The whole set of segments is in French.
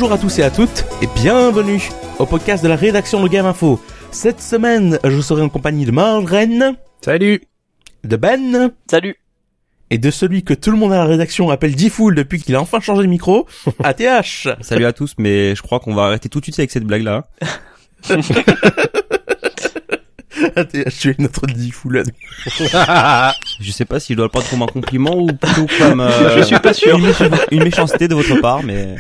Bonjour à tous et à toutes, et bienvenue au podcast de la rédaction de Game Info. Cette semaine, je serai en compagnie de Marlène. Salut. De Ben. Salut. Et de celui que tout le monde à la rédaction appelle D-Fool depuis qu'il a enfin changé de micro, ATH. Salut à tous, mais je crois qu'on va arrêter tout de suite avec cette blague-là. ATH, tu es notre D-Fool. Je sais pas si je dois le prendre comme un compliment ou plutôt comme je suis pas sûr. Une méchanceté de votre part, mais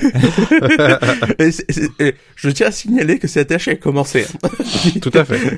je tiens à signaler que c'est ATH qui a commencé. Tout à fait.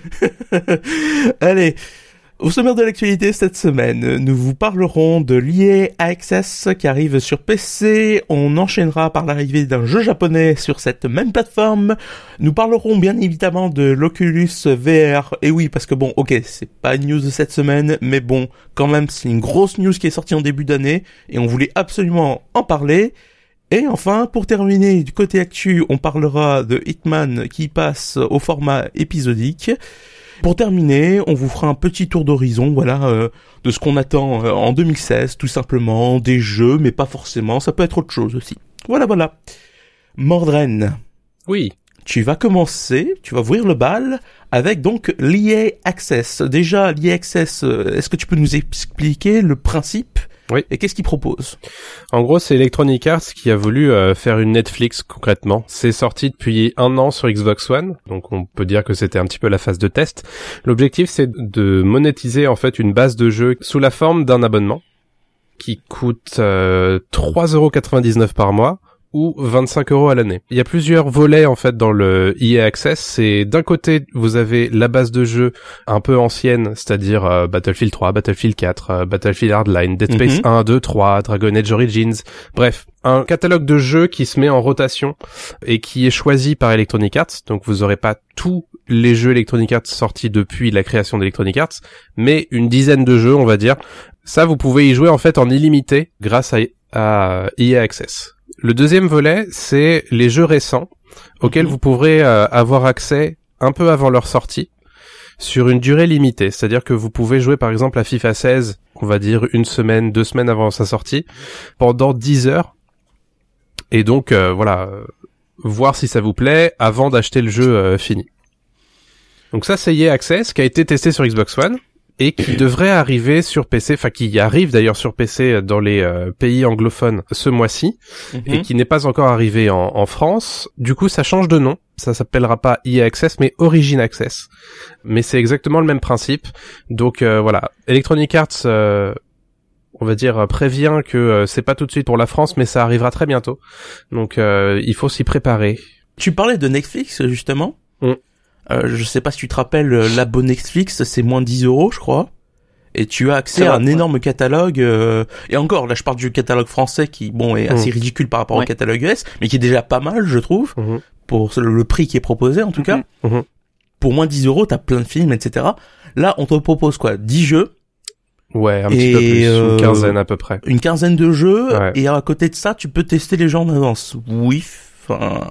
Allez. Au sommaire de l'actualité cette semaine, nous vous parlerons de l'EA Access qui arrive sur PC, on enchaînera par l'arrivée d'un jeu japonais sur cette même plateforme, nous parlerons bien évidemment de l'Oculus VR, et oui parce que bon, ok, c'est pas une news de cette semaine, mais bon, quand même c'est une grosse news qui est sortie en début d'année, et on voulait absolument en parler. Et enfin, pour terminer, du côté actu, on parlera de Hitman qui passe au format épisodique. Pour terminer, on vous fera un petit tour d'horizon, voilà, de ce qu'on attend en 2016, tout simplement, des jeux, mais pas forcément, ça peut être autre chose aussi. Voilà. Mordren. Oui. Tu vas commencer, tu vas ouvrir le bal avec donc l'EA Access. Déjà, l'EA Access, est-ce que tu peux nous expliquer le principe ? Oui. Et qu'est-ce qu'il propose ? En gros, c'est Electronic Arts qui a voulu faire une Netflix concrètement. C'est sorti depuis 1 an sur Xbox One, donc on peut dire que c'était un petit peu la phase de test. L'objectif, c'est de monétiser en fait une base de jeux sous la forme d'un abonnement qui coûte 3,99€ par mois ou 25€ à l'année. Il y a plusieurs volets en fait dans le EA Access. C'est d'un côté vous avez la base de jeux un peu ancienne, c'est-à-dire Battlefield 3, Battlefield 4, Battlefield Hardline, Dead Space 1, 2, 3, Dragon Age Origins, bref, un catalogue de jeux qui se met en rotation et qui est choisi par Electronic Arts. Donc vous aurez pas tous les jeux Electronic Arts sortis depuis la création d'Electronic Arts, mais une dizaine de jeux on va dire. Ça vous pouvez y jouer en fait en illimité grâce à EA Access. Le deuxième volet, c'est les jeux récents auxquels vous pourrez avoir accès un peu avant leur sortie sur une durée limitée. C'est-à-dire que vous pouvez jouer par exemple à FIFA 16, on va dire 1 semaine, 2 semaines avant sa sortie, pendant 10 heures. Et donc voir si ça vous plaît avant d'acheter le jeu fini. Donc ça, c'est EA Access qui a été testé sur Xbox One et qui devrait arriver sur PC, enfin qui arrive d'ailleurs sur PC dans les pays anglophones ce mois-ci, et qui n'est pas encore arrivé en France. Du coup, ça change de nom. Ça s'appellera pas EA Access, mais Origin Access. Mais c'est exactement le même principe. Donc voilà, Electronic Arts, on va dire, prévient que c'est pas tout de suite pour la France, mais ça arrivera très bientôt. Donc il faut s'y préparer. Tu parlais de Netflix, justement. Je sais pas si tu te rappelles, l'abo Netflix, c'est moins 10€, je crois. Et tu as accès à un énorme catalogue, et encore, là, je parle du catalogue français qui, bon, est assez ridicule par rapport au catalogue US, mais qui est déjà pas mal, je trouve, pour le prix qui est proposé, en tout cas. Pour moins 10€, t'as plein de films, etc. Là, on te propose quoi? 10 jeux. Ouais, un petit peu plus, une quinzaine à peu près. Une quinzaine de jeux, et à côté de ça, tu peux tester les jeux en avance. Oui, enfin...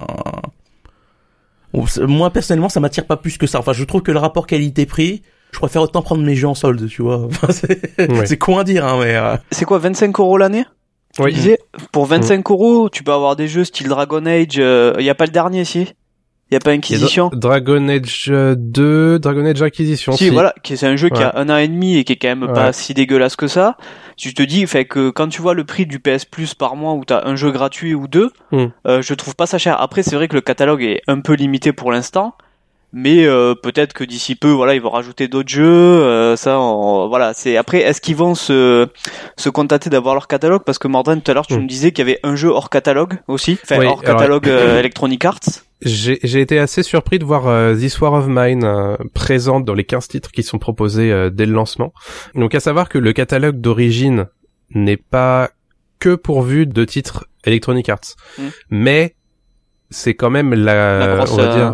Moi, personnellement, ça m'attire pas plus que ça. Enfin, je trouve que le rapport qualité-prix, je préfère autant prendre mes jeux en solde, tu vois. Enfin, c'est con à dire, hein, mais... C'est quoi, 25€ l'année? Oui. Tu disais, pour 25€, tu peux avoir des jeux style Dragon Age, y a pas le dernier, si? Y a pas Inquisition? Dragon Age 2, Dragon Age Inquisition. Si, voilà, c'est un jeu qui a 1 an et demi et qui est quand même pas si dégueulasse que ça. Tu te dis, fait que quand tu vois le prix du PS Plus par mois où t'as un jeu gratuit ou 2, je trouve pas ça cher. Après, c'est vrai que le catalogue est un peu limité pour l'instant, mais peut-être que d'ici peu, voilà, ils vont rajouter d'autres jeux. Voilà, c'est après, est-ce qu'ils vont se contenter d'avoir leur catalogue? Parce que Mordren, tout à l'heure, tu me disais qu'il y avait un jeu hors catalogue aussi, hors catalogue Electronic Arts. J'ai été assez surpris de voir This War of Mine présent dans les 15 titres qui sont proposés dès le lancement. Donc à savoir que le catalogue d'origine n'est pas que pourvu de titres Electronic Arts, mais c'est quand même la grosse, on va dire,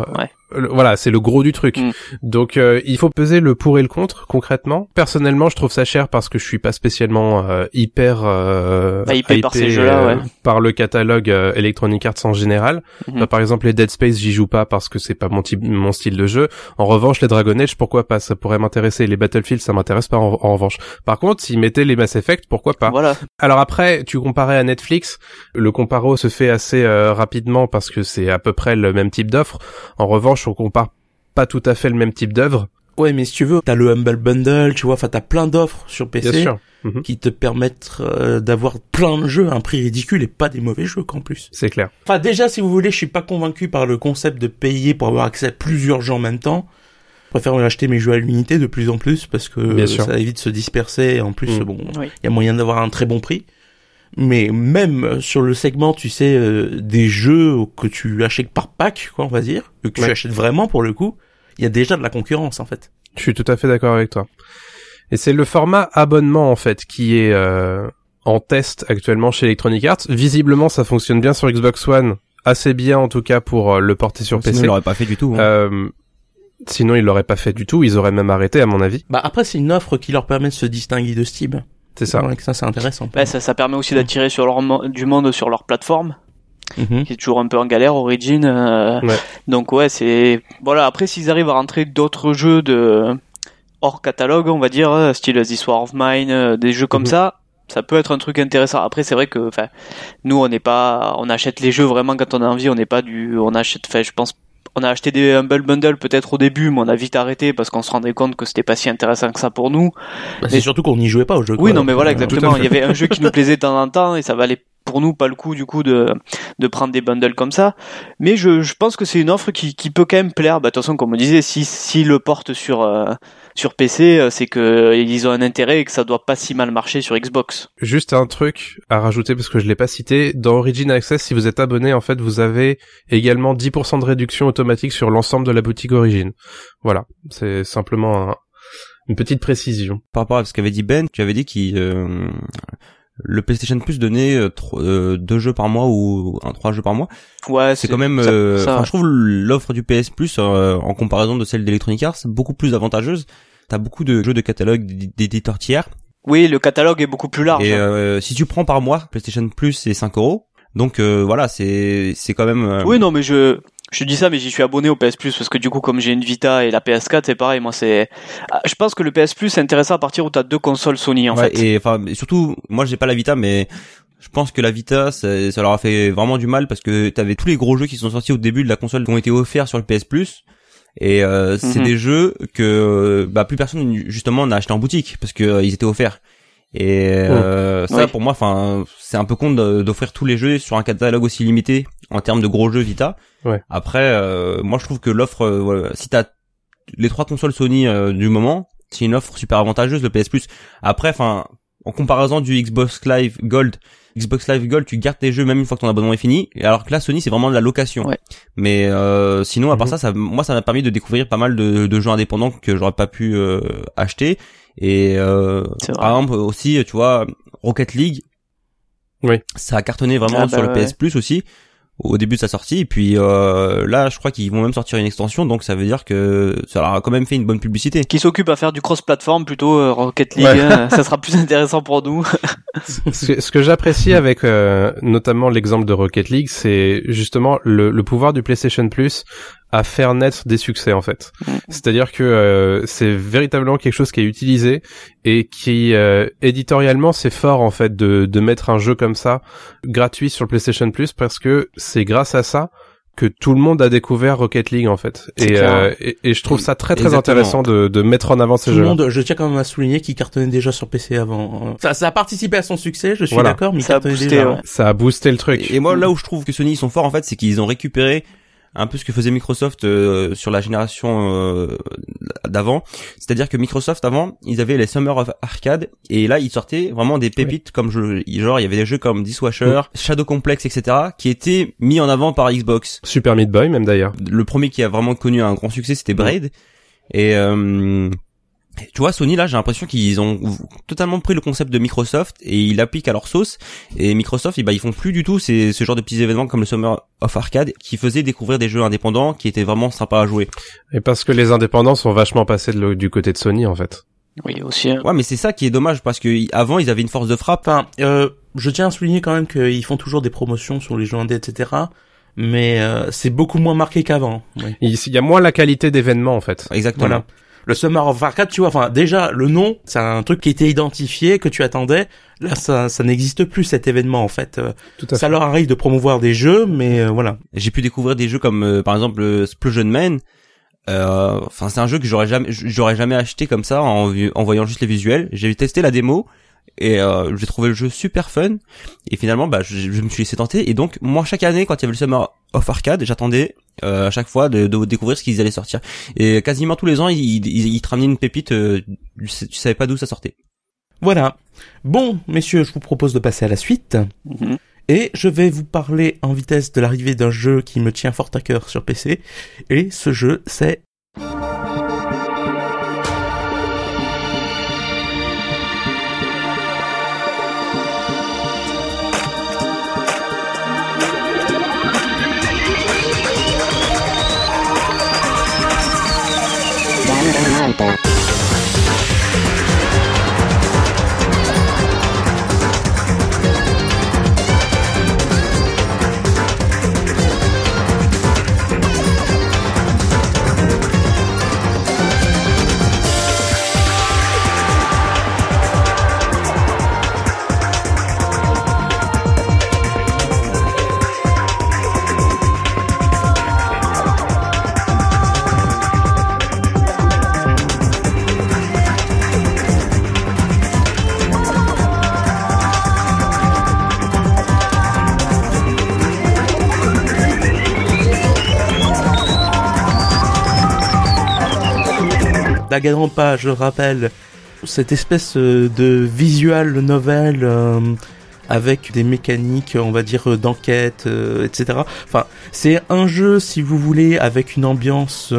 voilà, c'est le gros du truc. Donc il faut peser le pour et le contre concrètement. Personnellement, je trouve ça cher parce que je suis pas spécialement hyper hypé par ces jeux-là, par le catalogue Electronic Arts en général. Par exemple, les Dead Space, j'y joue pas parce que c'est pas mon style de jeu. En revanche, les Dragon Age, pourquoi pas, ça pourrait m'intéresser. Les Battlefield, ça m'intéresse pas en revanche. Par contre, s'ils mettaient les Mass Effect, pourquoi pas. Voilà. Alors après, tu comparais à Netflix, le comparo se fait assez rapidement parce que c'est à peu près le même type d'offre. En revanche, on compare pas tout à fait le même type d'œuvre. Ouais, mais si tu veux, t'as le Humble Bundle, tu vois, enfin t'as plein d'offres sur PC. Bien sûr. Qui te permettent d'avoir plein de jeux à un prix ridicule et pas des mauvais jeux qu'en plus. C'est clair. Enfin déjà, si vous voulez, je suis pas convaincu par le concept de payer pour avoir accès à plusieurs jeux en même temps. Je préfère acheter mes jeux à l'unité de plus en plus parce que ça évite de se disperser et en plus il y a moyen d'avoir un très bon prix. Mais même sur le segment, tu sais, des jeux que tu achètes par pack, quoi, on va dire, que tu achètes vraiment pour le coup, il y a déjà de la concurrence en fait. Je suis tout à fait d'accord avec toi. Et c'est le format abonnement en fait qui est en test actuellement chez Electronic Arts. Visiblement, ça fonctionne bien sur Xbox One, assez bien en tout cas pour le porter sur PC. Sinon, ils l'auraient pas fait du tout. Sinon, ils l'auraient pas fait du tout. Ils auraient même arrêté, à mon avis. Bah après, c'est une offre qui leur permet de se distinguer de Steam. C'est ça. Ouais, ça c'est intéressant. Ouais, ça permet aussi d'attirer sur du monde sur leur plateforme. Qui est toujours un peu en galère, Origin. Donc ouais, c'est voilà. Après, s'ils arrivent à rentrer d'autres jeux de hors catalogue, on va dire, style This War of Mine, des jeux comme ça peut être un truc intéressant. Après, c'est vrai que, enfin, nous, on achète les jeux vraiment quand on a envie. Je pense, on a acheté des Humble Bundle peut-être au début, mais on a vite arrêté parce qu'on se rendait compte que c'était pas si intéressant que ça pour nous. C'est surtout qu'on n'y jouait pas au jeu. Oui, non, mais voilà, exactement. Il y avait un jeu qui nous plaisait de temps en temps et ça valait pour nous pas le coup du coup de prendre des bundles comme ça, mais je pense que c'est une offre qui peut quand même plaire. Bah de toute façon, comme on disait, si le portent sur PC, c'est que ils ont un intérêt et que ça doit pas si mal marcher sur Xbox. Juste un truc à rajouter parce que je l'ai pas cité, dans Origin Access, si vous êtes abonné, en fait, vous avez également 10% de réduction automatique sur l'ensemble de la boutique Origin. Voilà, c'est simplement une petite précision. Par rapport à ce qu'avait dit Ben, tu avais dit le PlayStation Plus donnait 2 jeux par mois ou 3 jeux par mois. Ouais, c'est quand même je trouve l'offre du PS Plus en comparaison de celle d'Electronic Arts beaucoup plus avantageuse. T'as beaucoup de jeux de catalogue d'éditeurs tiers. Oui, le catalogue est beaucoup plus large. Et si tu prends par mois, PlayStation Plus c'est 5 €. Donc voilà, c'est quand même Oui, non mais je dis ça, mais j'y suis abonné au PS Plus parce que du coup, comme j'ai une Vita et la PS4, c'est pareil. Moi, je pense que le PS Plus c'est intéressant à partir où t'as 2 consoles Sony en fait. Et enfin, surtout, moi, j'ai pas la Vita, mais je pense que la Vita, ça leur a fait vraiment du mal parce que t'avais tous les gros jeux qui sont sortis au début de la console qui ont été offerts sur le PS Plus. Et c'est des jeux que plus personne justement n'a acheté en boutique parce que ils étaient offerts. Et ça pour moi, enfin, c'est un peu con d'offrir tous les jeux sur un catalogue aussi limité en termes de gros jeux Vita. Après, moi je trouve que l'offre, si t'as les 3 consoles Sony du moment, c'est une offre super avantageuse le PS Plus. Après, enfin, en comparaison du Xbox Live Gold, tu gardes tes jeux même une fois que ton abonnement est fini. Alors que là, Sony, c'est vraiment de la location. Mais sinon, à part ça moi, ça m'a permis de découvrir pas mal de jeux indépendants que j'aurais pas pu acheter. Et par exemple aussi, tu vois, Rocket League, ça a cartonné vraiment sur le PS Plus aussi au début de sa sortie. Et puis là, je crois qu'ils vont même sortir une extension, donc ça veut dire que ça leur a quand même fait une bonne publicité. Qui s'occupe à faire du cross-platform plutôt Rocket League, ça sera plus intéressant pour nous. Ce que j'apprécie avec notamment l'exemple de Rocket League, c'est justement le pouvoir du PlayStation Plus à faire naître des succès en fait. C'est-à-dire que c'est véritablement quelque chose qui est utilisé et qui éditorialement c'est fort en fait de mettre un jeu comme ça gratuit sur le PlayStation Plus parce que c'est grâce à ça que tout le monde a découvert Rocket League en fait. Et je trouve ça très intéressant de mettre en avant ces jeux. Je tiens quand même à souligner qu'il cartonnait déjà sur PC avant. Ça a participé à son succès, je suis d'accord, mais il cartonnait déjà. Ça a boosté le truc. Et moi là où je trouve que Sony ils sont forts en fait, c'est qu'ils ont récupéré un peu ce que faisait Microsoft sur la génération d'avant, c'est-à-dire que Microsoft avant, ils avaient les Summer of Arcade et là ils sortaient vraiment des pépites comme genre il y avait des jeux comme Dishwasher, Shadow Complex, etc. qui étaient mis en avant par Xbox. Super Meat Boy même d'ailleurs. Le premier qui a vraiment connu un grand succès c'était Braid et Tu vois, Sony, là, j'ai l'impression qu'ils ont totalement pris le concept de Microsoft et ils l'appliquent à leur sauce. Et Microsoft, ils font plus du tout ce genre de petits événements comme le Summer of Arcade qui faisaient découvrir des jeux indépendants qui étaient vraiment sympas à jouer. Et parce que les indépendants sont vachement passés du côté de Sony, en fait. Oui, aussi. Ouais, mais c'est ça qui est dommage parce que avant, ils avaient une force de frappe. Enfin, je tiens à souligner quand même qu'ils font toujours des promotions sur les jeux indés, etc. Mais c'est beaucoup moins marqué qu'avant. Oui. Il y a moins la qualité d'événement, en fait. Exactement. Voilà. Le Summer of Arcade, tu vois, enfin déjà le nom, c'est un truc qui était identifié, que tu attendais. Là, ça n'existe plus cet événement en fait. Ça leur arrive de promouvoir des jeux, mais voilà. J'ai pu découvrir des jeux comme par exemple Splusion Man. Enfin, c'est un jeu que j'aurais jamais acheté comme ça en voyant juste les visuels. J'ai testé la démo et j'ai trouvé le jeu super fun. Et finalement, je me suis laissé tenter. Et donc, moi, chaque année, quand il y avait le Summer of Arcade, j'attendais à chaque fois de découvrir ce qu'ils allaient sortir. Et quasiment tous les ans, ils te ramenaient une pépite. Tu savais pas d'où ça sortait. Voilà. Bon, messieurs, je vous propose de passer à la suite. Mm-hmm. Et je vais vous parler en vitesse de l'arrivée d'un jeu qui me tient fort à cœur sur PC. Et ce jeu, c'est... Danganronpa, je rappelle, cette espèce de visual novel avec des mécaniques, on va dire, d'enquête, etc. Enfin, c'est un jeu, si vous voulez, avec une ambiance,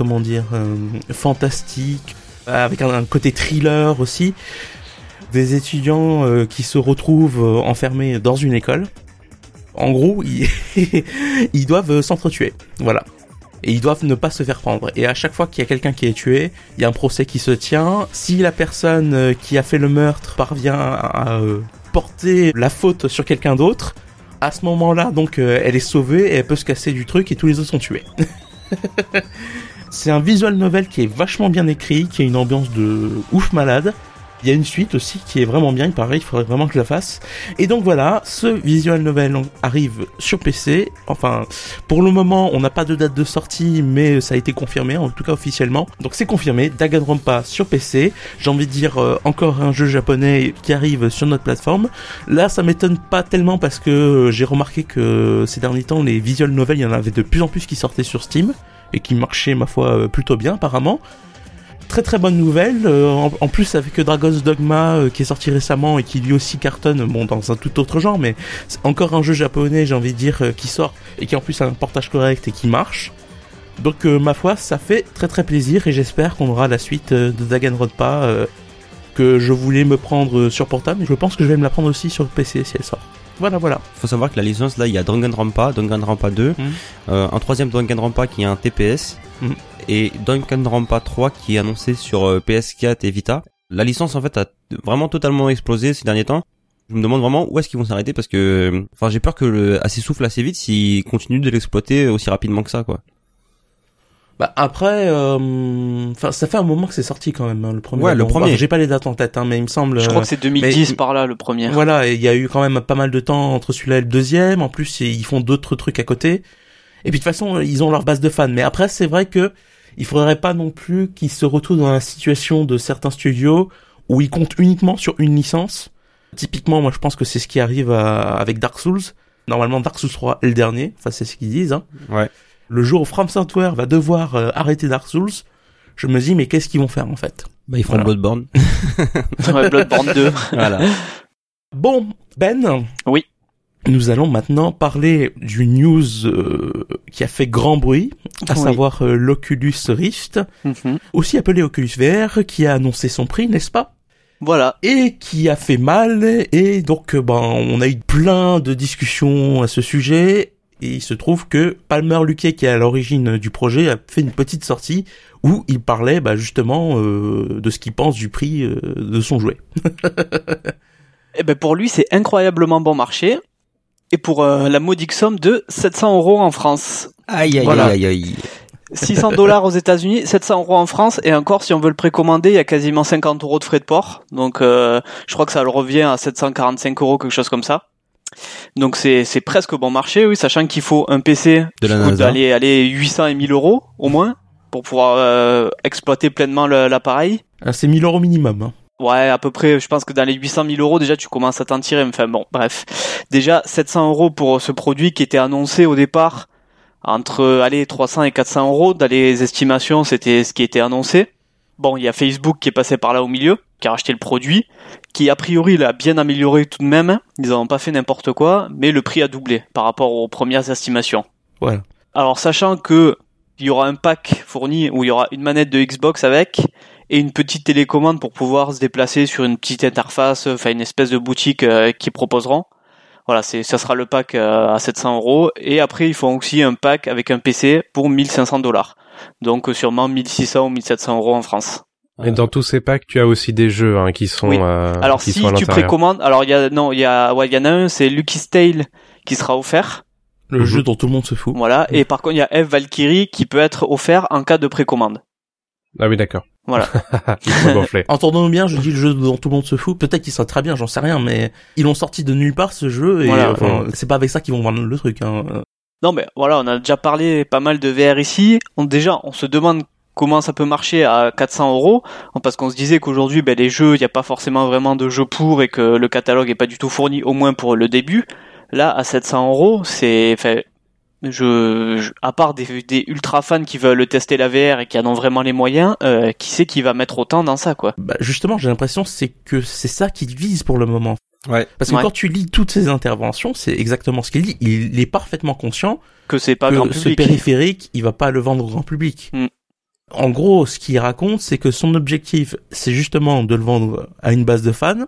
fantastique, avec un côté thriller aussi. Des étudiants qui se retrouvent enfermés dans une école. En gros, ils doivent s'entretuer. Voilà. Et ils doivent ne pas se faire prendre. Et à chaque fois qu'il y a quelqu'un qui est tué, il y a un procès qui se tient. Si la personne qui a fait le meurtre parvient à porter la faute sur quelqu'un d'autre, à ce moment-là, donc, elle est sauvée et elle peut se casser du truc et tous les autres sont tués. C'est un visual novel qui est vachement bien écrit, qui a une ambiance de ouf malade. Il y a une suite aussi qui est vraiment bien, il paraît, il faudrait vraiment que je la fasse. Et donc voilà, ce visual novel arrive sur PC. Enfin, pour le moment, on n'a pas de date de sortie, mais ça a été confirmé, en tout cas officiellement. Donc c'est confirmé, Danganronpa sur PC. J'ai envie de dire encore un jeu japonais qui arrive sur notre plateforme. Là, ça m'étonne pas tellement parce que j'ai remarqué que ces derniers temps, les visual novels, il y en avait de plus en plus qui sortaient sur Steam et qui marchaient, ma foi, plutôt bien apparemment. Très très bonne nouvelle, en plus avec Dragon's Dogma qui est sorti récemment et qui lui aussi cartonne, bon dans un tout autre genre, mais c'est encore un jeu japonais, j'ai envie de dire, qui sort et qui en plus a un portage correct et qui marche. Donc ma foi, ça fait très très plaisir et j'espère qu'on aura la suite de Danganronpa que je voulais me prendre sur portable, mais je pense que je vais me la prendre aussi sur PC si elle sort. Voilà. Faut savoir que la licence là, il y a Danganronpa 2, un troisième Danganronpa qui est un TPS, et Danganronpa 3 qui est annoncé sur PS4 et Vita. La licence en fait a vraiment totalement explosé ces derniers temps. Je me demande vraiment où est-ce qu'ils vont s'arrêter parce que, enfin, j'ai peur que ça s'essouffle assez vite s'ils continuent de l'exploiter aussi rapidement que ça, quoi. Bah après, ça fait un moment que c'est sorti quand même, hein, le premier. Ouais, le premier. Bah, j'ai pas les dates en tête, hein, mais il me semble. Je crois que c'est 2010 par là, le premier. Voilà, et il y a eu quand même pas mal de temps entre celui-là et le deuxième. En plus, ils font d'autres trucs à côté. Et puis de toute façon, ils ont leur base de fans. Mais après, c'est vrai que il faudrait pas non plus qu'ils se retrouvent dans la situation de certains studios où ils comptent uniquement sur une licence. Typiquement, moi, je pense que c'est ce qui arrive avec Dark Souls. Normalement, Dark Souls 3 est le dernier. Enfin, c'est ce qu'ils disent, hein. Ouais. Le jour où From Software va devoir arrêter Dark Souls, je me dis, mais qu'est-ce qu'ils vont faire, en fait? Bah, ils font Bloodborne. Ouais, Bloodborne 2. Voilà. Bon, Ben. Oui. Nous allons maintenant parler d'une news qui a fait grand bruit, à savoir l'Oculus Rift, aussi appelé Oculus VR, qui a annoncé son prix, n'est-ce pas? Voilà. Et qui a fait mal, et donc on a eu plein de discussions à ce sujet, et il se trouve que Palmer Luckey, qui est à l'origine du projet, a fait une petite sortie où il parlait justement de ce qu'il pense du prix de son jouet. Et pour lui, c'est incroyablement bon marché, et pour la modique somme de 700 € en France. Aïe aïe aïe aïe. $600 aux États-Unis, 700 € en France, et encore, si on veut le précommander, il y a quasiment 50 € de frais de port. Donc, je crois que ça le revient à 745 €, quelque chose comme ça. Donc, c'est presque bon marché, oui, sachant qu'il faut un PC de la qui coûte aller 800 et 1000 € au moins pour pouvoir exploiter pleinement l'appareil. C'est 1000 € minimum. Hein. Ouais, à peu près, je pense que dans les 800 000 € déjà tu commences à t'en tirer. Enfin bon, bref. Déjà 700 € pour ce produit qui était annoncé au départ entre 300 et 400 € dans les estimations, c'était ce qui était annoncé. Bon, il y a Facebook qui est passé par là au milieu, qui a racheté le produit, qui a priori l'a bien amélioré tout de même. Ils n'ont pas fait n'importe quoi, mais le prix a doublé par rapport aux premières estimations. Voilà. Alors sachant que il y aura un pack fourni où il y aura une manette de Xbox avec et une petite télécommande pour pouvoir se déplacer sur une petite interface, enfin une espèce de boutique qu'ils proposeront. Voilà, ça sera le pack à 700 €. Et après, ils font aussi un pack avec un PC pour 1500 $. Donc sûrement 1600 ou 1700 € en France. Et dans tous ces packs, tu as aussi des jeux qui sont. Oui. Alors qui si sont à tu précommandes, alors il y en a un, c'est Lucky's Tale qui sera offert. Le jeu dont tout le monde se fout. Voilà. Et par contre, il y a Eve Valkyrie qui peut être offert en cas de précommande. Ah oui, d'accord. Voilà. Il faut gonfler. Entendons-nous bien, je dis le jeu dont tout le monde se fout. Peut-être qu'il sera très bien, j'en sais rien, mais ils l'ont sorti de nulle part ce jeu et voilà, c'est pas avec ça qu'ils vont vendre le truc. Hein. Non, mais voilà, on a déjà parlé pas mal de VR ici. On se demande comment ça peut marcher à 400 €, parce qu'on se disait qu'aujourd'hui, les jeux, il n'y a pas forcément vraiment de jeux pour et que le catalogue est pas du tout fourni, au moins pour le début. Là, à 700 €, c'est, à part des ultra fans qui veulent tester la VR et qui en ont vraiment les moyens, qui sait qui va mettre autant dans ça, quoi. Justement, j'ai l'impression que c'est ça qu'ils visent pour le moment. Ouais. Parce que quand tu lis toutes ces interventions, c'est exactement ce qu'il dit. Il est parfaitement conscient que c'est pas grand public. Ce périphérique, il va pas le vendre au grand public. En gros, ce qu'il raconte, c'est que son objectif, c'est justement de le vendre à une base de fans.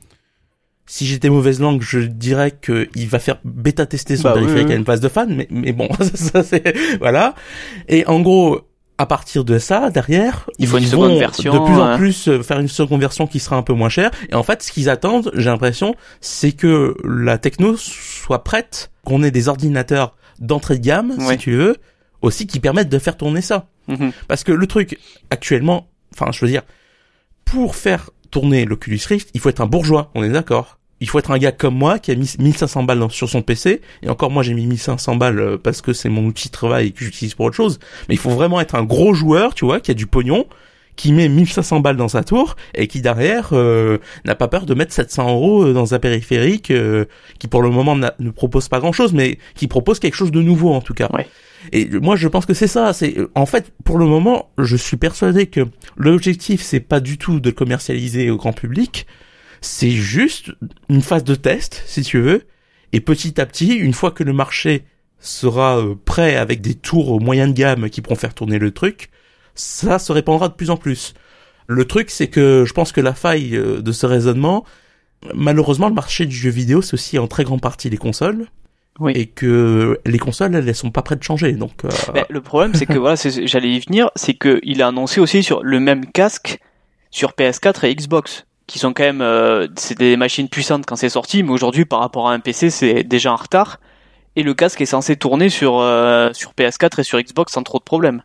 Si j'étais mauvaise langue, je dirais que il va faire bêta-tester son périphérique à une base de fans, mais bon, ça c'est, voilà. Et en gros, à partir de ça, derrière, il faut une seconde version. De plus en plus faire une seconde version qui sera un peu moins chère. Et en fait, ce qu'ils attendent, j'ai l'impression, c'est que la techno soit prête, qu'on ait des ordinateurs d'entrée de gamme, si tu veux, aussi qui permettent de faire tourner ça. Parce que le truc, actuellement, je veux dire, pour faire tourner l'Oculus Rift, il faut être un bourgeois, on est d'accord. Il faut être un gars comme moi qui a mis 1500 balles sur son PC, et encore moi j'ai mis 1500 balles parce que c'est mon outil de travail et que j'utilise pour autre chose, mais il faut vraiment être un gros joueur, tu vois, qui a du pognon, qui met 1500 balles dans sa tour, et qui derrière n'a pas peur de mettre 700 € dans un périphérique qui pour le moment ne propose pas grand chose, mais qui propose quelque chose de nouveau en tout cas. Ouais. Et moi je pense que c'est ça, en fait pour le moment je suis persuadé que l'objectif c'est pas du tout de le commercialiser au grand public, c'est juste une phase de test si tu veux, et petit à petit une fois que le marché sera prêt avec des tours moyen de gamme qui pourront faire tourner le truc, ça se répandra de plus en plus. Le truc c'est que je pense que la faille de ce raisonnement, malheureusement le marché du jeu vidéo c'est aussi en très grande partie les consoles. Oui. Et que les consoles, elles sont pas prêtes de changer, donc. Le problème, c'est que voilà, j'allais y venir, c'est que il a annoncé aussi sur le même casque sur PS4 et Xbox, qui sont quand même, c'est des machines puissantes quand c'est sorti, mais aujourd'hui, par rapport à un PC, c'est déjà en retard. Et le casque est censé tourner sur PS4 et sur Xbox sans trop de problèmes.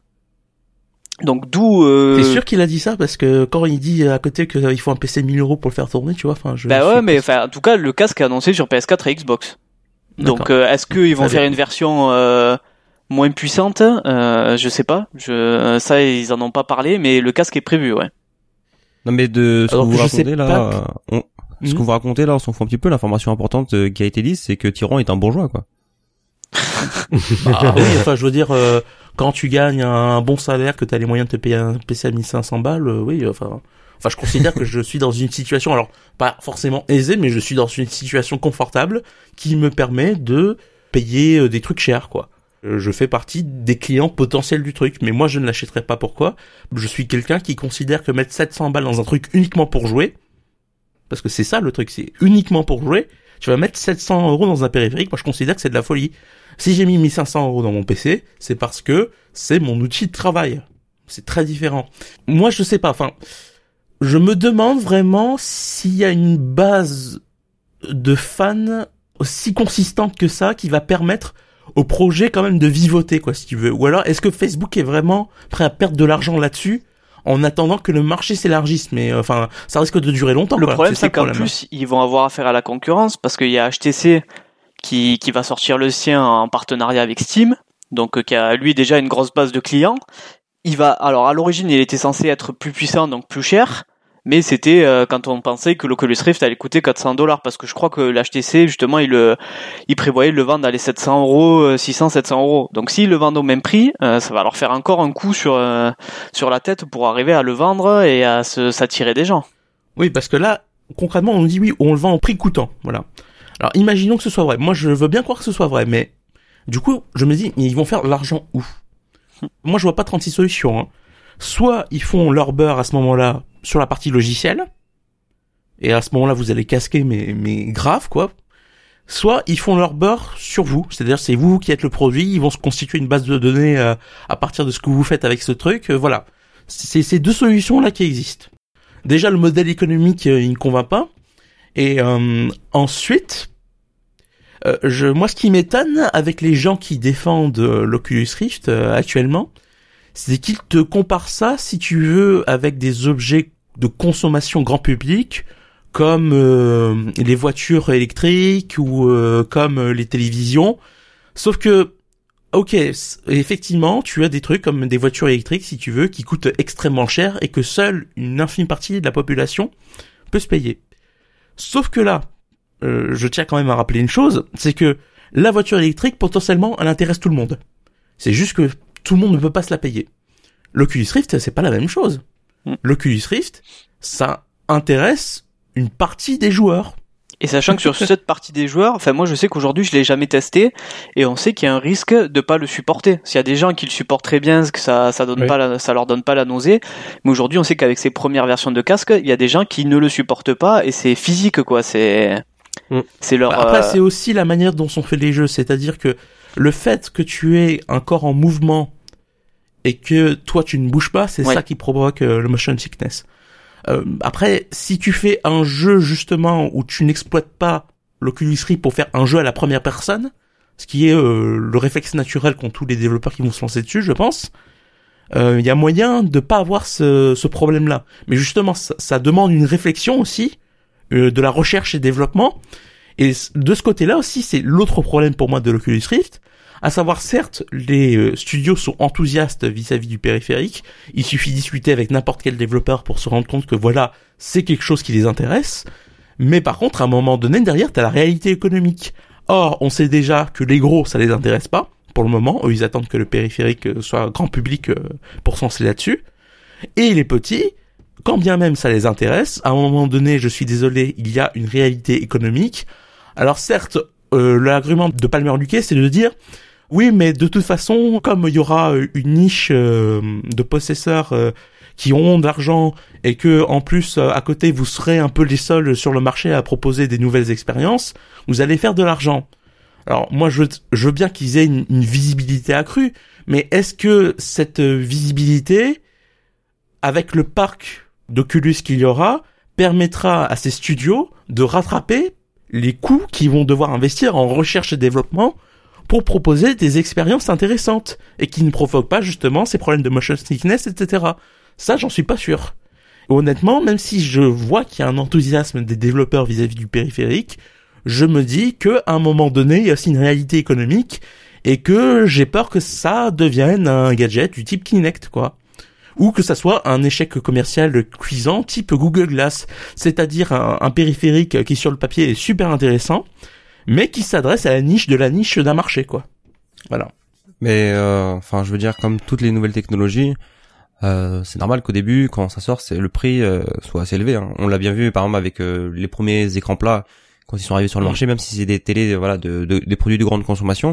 Donc d'où. T'es sûr qu'il a dit ça, parce que quand il dit à côté qu'il faut un PC 1000 € pour le faire tourner, tu vois, en tout cas, le casque est annoncé sur PS4 et Xbox. Donc est-ce qu'ils vont faire une version moins puissante, je sais pas. Ça ils en ont pas parlé, mais le casque est prévu, ouais. Non mais de ce que vous racontez là, ce que vous racontez là, on s'en fout un petit peu. L'information importante qui a été dite, c'est que Tyran est un bourgeois, quoi. Oui, je veux dire, quand tu gagnes un bon salaire, que t'as les moyens de te payer un PC à 1500 balles, oui, enfin, je considère que je suis dans une situation, alors, pas forcément aisée, mais je suis dans une situation confortable qui me permet de payer des trucs chers, quoi. Je fais partie des clients potentiels du truc, mais moi je ne l'achèterai pas. Pourquoi ? Je suis quelqu'un qui considère que mettre 700 balles dans un truc uniquement pour jouer, parce que c'est ça le truc, c'est uniquement pour jouer, tu vas mettre 700 € dans un périphérique, moi je considère que c'est de la folie. Si j'ai mis 1500 € dans mon PC, c'est parce que c'est mon outil de travail. C'est très différent. Moi je sais pas, enfin... Je me demande vraiment s'il y a une base de fans aussi consistante que ça qui va permettre au projet quand même de vivoter, quoi, si tu veux. Ou alors, est-ce que Facebook est vraiment prêt à perdre de l'argent là-dessus en attendant que le marché s'élargisse? Mais enfin, ça risque de durer longtemps. Le problème, c'est qu'en plus, ils vont avoir affaire à la concurrence parce qu'il y a HTC qui va sortir le sien en partenariat avec Steam, donc qui a lui déjà une grosse base de clients. Alors à l'origine, il était censé être plus puissant, donc plus cher. Mais c'était quand on pensait que l'Oculus Rift allait coûter $400, parce que je crois que l'HTC justement il prévoyait de le vendre à les 700 €, 600, 700 €. Donc s'ils le vendent au même prix, ça va leur faire encore un coup sur la tête pour arriver à le vendre et à s'attirer des gens. Oui, parce que là concrètement on nous dit oui, on le vend au prix coûtant, voilà. Alors imaginons que ce soit vrai. Moi je veux bien croire que ce soit vrai, mais du coup je me dis mais ils vont faire de l'argent où ? Moi je vois pas 36 solutions, hein. Soit ils font leur beurre à ce moment-là sur la partie logicielle, et à ce moment-là vous allez casquer mais grave, quoi. Soit ils font leur beurre sur vous, c'est-à-dire c'est vous qui êtes le produit, ils vont se constituer une base de données à partir de ce que vous faites avec ce truc, voilà. C'est ces deux solutions-là qui existent. Déjà le modèle économique il ne convainc pas, et ensuite moi ce qui m'étonne avec les gens qui défendent l'Oculus Rift actuellement, c'est qu'ils te comparent ça, si tu veux, avec des objets de consommation grand public, comme les voitures électriques ou comme les télévisions. Sauf que, ok, effectivement, tu as des trucs comme des voitures électriques, si tu veux, qui coûtent extrêmement cher et que seule une infime partie de la population peut se payer. Sauf que là, je tiens quand même à rappeler une chose, c'est que la voiture électrique, potentiellement, elle intéresse tout le monde. C'est juste que tout le monde ne peut pas se la payer. L'Oculus Rift, c'est pas la même chose. L'Oculus Rift, ça intéresse une partie des joueurs. Et sachant que sur cette partie des joueurs, enfin moi je sais qu'aujourd'hui je l'ai jamais testé et on sait qu'il y a un risque de pas le supporter. S'il y a des gens qui le supportent très bien, que ça donne pas ça leur donne pas la nausée, mais aujourd'hui on sait qu'avec ces premières versions de casque, il y a des gens qui ne le supportent pas et c'est physique, quoi, c'est leur Après c'est aussi la manière dont sont faits les jeux, c'est-à-dire que le fait que tu aies un corps en mouvement et que toi tu ne bouges pas, c'est ça qui provoque le motion sickness. Après, si tu fais un jeu justement où tu n'exploites pas l'Oculus Rift pour faire un jeu à la première personne, ce qui est le réflexe naturel qu'ont tous les développeurs qui vont se lancer dessus, je pense, il y a moyen de pas avoir ce problème-là. Mais justement, ça demande une réflexion aussi, de la recherche et développement. Et de ce côté-là aussi, c'est l'autre problème pour moi de l'Oculus Rift. À savoir, certes, les studios sont enthousiastes vis-à-vis du périphérique. Il suffit de discuter avec n'importe quel développeur pour se rendre compte que voilà, c'est quelque chose qui les intéresse. Mais par contre, à un moment donné, derrière, t'as la réalité économique. Or, on sait déjà que les gros, ça les intéresse pas. Pour le moment, eux, ils attendent que le périphérique soit grand public pour se lancer là-dessus. Et les petits, quand bien même ça les intéresse, à un moment donné, je suis désolé, il y a une réalité économique. Alors certes, l'argument de Palmer-Luckey, c'est de dire oui, mais de toute façon, comme il y aura une niche de possesseurs qui ont de l'argent et que en plus à côté vous serez un peu les seuls sur le marché à proposer des nouvelles expériences, vous allez faire de l'argent. Alors moi je veux bien qu'ils aient une visibilité accrue, mais est-ce que cette visibilité, avec le parc d'Oculus qu'il y aura, permettra à ces studios de rattraper les coûts qu'ils vont devoir investir en recherche et développement pour proposer des expériences intéressantes et qui ne provoquent pas justement ces problèmes de motion sickness, etc. Ça, j'en suis pas sûr. Honnêtement, même si je vois qu'il y a un enthousiasme des développeurs vis-à-vis du périphérique, je me dis que à un moment donné, il y a aussi une réalité économique et que j'ai peur que ça devienne un gadget du type Kinect, quoi. Ou que ça soit un échec commercial cuisant type Google Glass, c'est-à-dire un périphérique qui sur le papier est super intéressant, mais qui s'adresse à la niche d'un marché, quoi. Voilà. Mais enfin, je veux dire, comme toutes les nouvelles technologies, c'est normal qu'au début, quand ça sort, le prix soit assez élevé. Hein. On l'a bien vu, par exemple, avec les premiers écrans plats quand ils sont arrivés sur le marché, même si c'est des télés, voilà, des produits de grande consommation.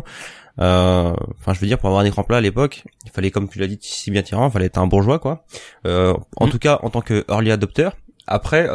Enfin, je veux dire, pour avoir un écran plat à l'époque, il fallait, comme tu l'as dit si bien tirant, il fallait être un bourgeois, quoi. En tout cas, en tant que early adopter. Après,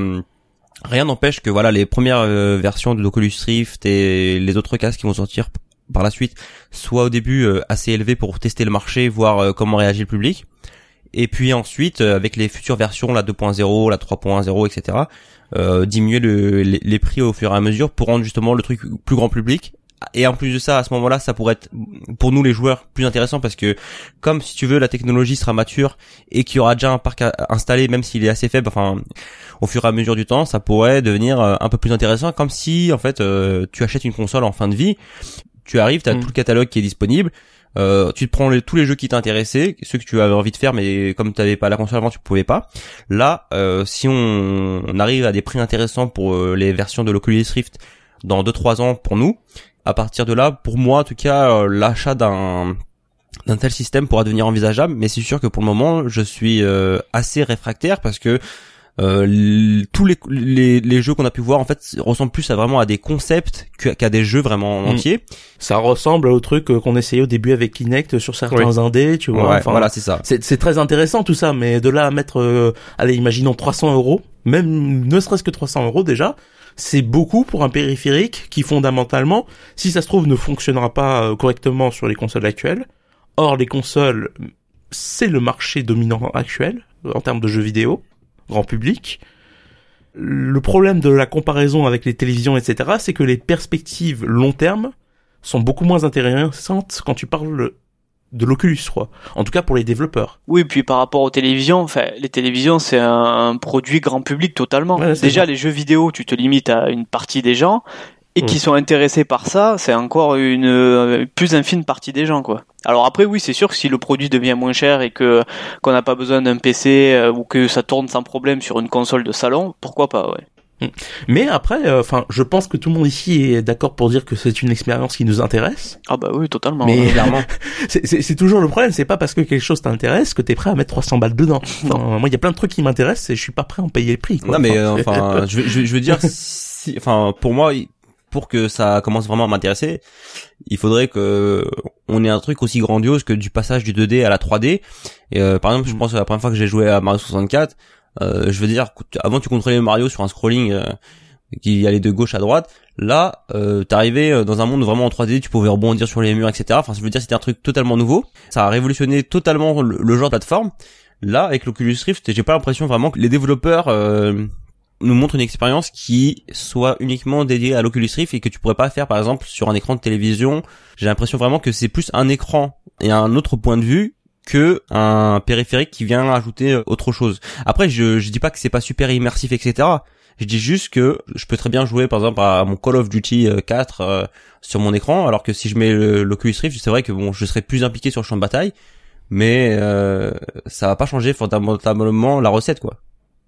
rien n'empêche que voilà, les premières versions de l'Oculus Rift et les autres casques qui vont sortir par la suite soient au début assez élevés pour tester le marché, voir comment réagit le public. Et puis ensuite, avec les futures versions, la 2.0, la 3.0, etc., diminuer les prix au fur et à mesure pour rendre justement le truc plus grand public. Et en plus de ça, à ce moment-là, ça pourrait être pour nous les joueurs plus intéressant parce que comme si tu veux, la technologie sera mature et qu'il y aura déjà un parc installé, même s'il est assez faible, enfin au fur et à mesure du temps, ça pourrait devenir un peu plus intéressant, comme si en fait tu achètes une console en fin de vie, tu arrives, tu as tout le catalogue qui est disponible. Tu te prends tous les jeux qui t'intéressaient, ceux que tu avais envie de faire, mais comme tu n'avais pas la console avant, tu pouvais pas. Là, si on arrive à des prix intéressants pour les versions de l'Oculus Rift dans 2-3 ans pour nous, à partir de là, pour moi en tout cas, l'achat d'un tel système pourra devenir envisageable. Mais c'est sûr que pour le moment, je suis assez réfractaire parce que tous les jeux qu'on a pu voir en fait ressemblent plus à des concepts qu'à des jeux vraiment entiers. Ça ressemble au truc qu'on essayait au début avec Kinect sur certains indés, tu vois. Ouais, enfin, voilà, c'est ça. C'est très intéressant tout ça, mais de là à mettre, allez, imaginons 300 €, même ne serait-ce que 300 € déjà, c'est beaucoup pour un périphérique qui fondamentalement, si ça se trouve, ne fonctionnera pas correctement sur les consoles actuelles. Or, les consoles, c'est le marché dominant actuel en termes de jeux vidéo, grand public. Le problème de la comparaison avec les télévisions, etc., c'est que les perspectives long terme sont beaucoup moins intéressantes quand tu parles de l'Oculus, quoi. En tout cas pour les développeurs. Oui, puis par rapport aux télévisions, enfin, les télévisions c'est un produit grand public totalement. Ouais, déjà, les jeux vidéo, tu te limites à une partie des gens, et qui sont intéressés par ça, c'est encore une plus infime partie des gens, quoi. Alors après, oui, c'est sûr que si le produit devient moins cher et qu'on n'a pas besoin d'un PC ou que ça tourne sans problème sur une console de salon, pourquoi pas, ouais. Mais après, enfin, je pense que tout le monde ici est d'accord pour dire que c'est une expérience qui nous intéresse. Ah bah oui, totalement. Mais clairement, c'est toujours le problème. C'est pas parce que quelque chose t'intéresse que t'es prêt à mettre 300 balles dedans. Enfin, moi, il y a plein de trucs qui m'intéressent et je suis pas prêt à en payer le prix, quoi. Non, mais enfin, je veux dire, enfin, pour moi, pour que ça commence vraiment à m'intéresser, il faudrait que on ait un truc aussi grandiose que du passage du 2D à la 3D. Et par exemple, je pense que la première fois que j'ai joué à Mario 64. Je veux dire, avant tu contrôlais Mario sur un scrolling qui allait de gauche à droite. Là, t'arrivais dans un monde vraiment en 3D, tu pouvais rebondir sur les murs, etc. Enfin, je veux dire, c'était un truc totalement nouveau. Ça a révolutionné totalement le genre de plateforme. Là, avec l'Oculus Rift, j'ai pas l'impression vraiment que les développeurs nous montrent une expérience qui soit uniquement dédiée à l'Oculus Rift et que tu pourrais pas faire, par exemple, sur un écran de télévision. J'ai l'impression vraiment que c'est plus un écran et un autre point de vue que un périphérique qui vient ajouter autre chose. Après, je dis pas que c'est pas super immersif, etc. Je dis juste que je peux très bien jouer, par exemple, à mon Call of Duty 4 sur mon écran, alors que si je mets l'Oculus Rift, c'est vrai que bon, je serais plus impliqué sur le champ de bataille, mais ça va pas changer fondamentalement la recette, quoi.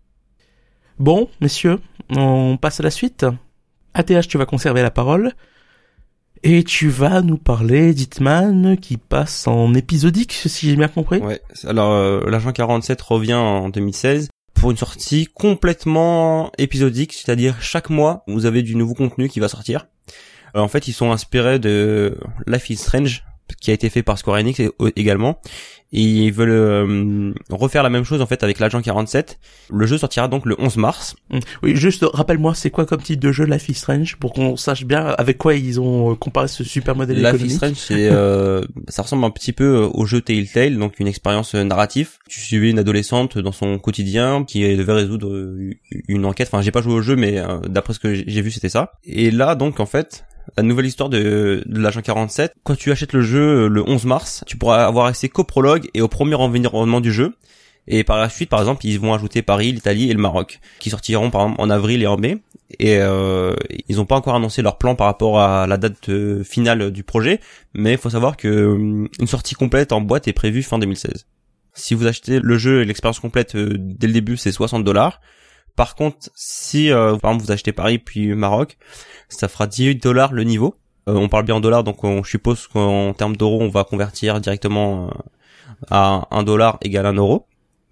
Bon, messieurs, on passe à la suite. ATH, tu vas conserver la parole. Et tu vas nous parler d'Hitman qui passe en épisodique, si j'ai bien compris. Ouais, alors l'agent 47 revient en 2016 pour une sortie complètement épisodique, c'est-à-dire chaque mois, vous avez du nouveau contenu qui va sortir. En fait, ils sont inspirés de Life is Strange, qui a été fait par Square Enix également. Et ils veulent refaire la même chose en fait avec l'agent 47. Le jeu sortira donc le 11 mars. Oui, juste rappelle-moi, c'est quoi comme titre de jeu Life is Strange pour qu'on sache bien avec quoi ils ont comparé ce super modèle économique. Life is Strange, c'est ça ressemble un petit peu au jeu Telltale, donc une expérience narrative. Tu suivais une adolescente dans son quotidien qui devait résoudre une enquête. Enfin, j'ai pas joué au jeu, mais d'après ce que j'ai vu, c'était ça. Et là, donc en fait, la nouvelle histoire de l'agent 47, quand tu achètes le jeu le 11 mars, tu pourras avoir accès qu'au prologue et au premier environnement du jeu. Et par la suite, par exemple, ils vont ajouter Paris, l'Italie et le Maroc, qui sortiront par exemple en avril et en mai. Et ils n'ont pas encore annoncé leur plan par rapport à la date finale du projet, mais il faut savoir que une sortie complète en boîte est prévue fin 2016. Si vous achetez le jeu et l'expérience complète dès le début, c'est $60. Par contre, si par exemple vous achetez Paris puis Maroc, ça fera $10 le niveau. On parle bien en dollars, donc je suppose qu'en termes d'euros, on va convertir directement à $1 égale 1 euro.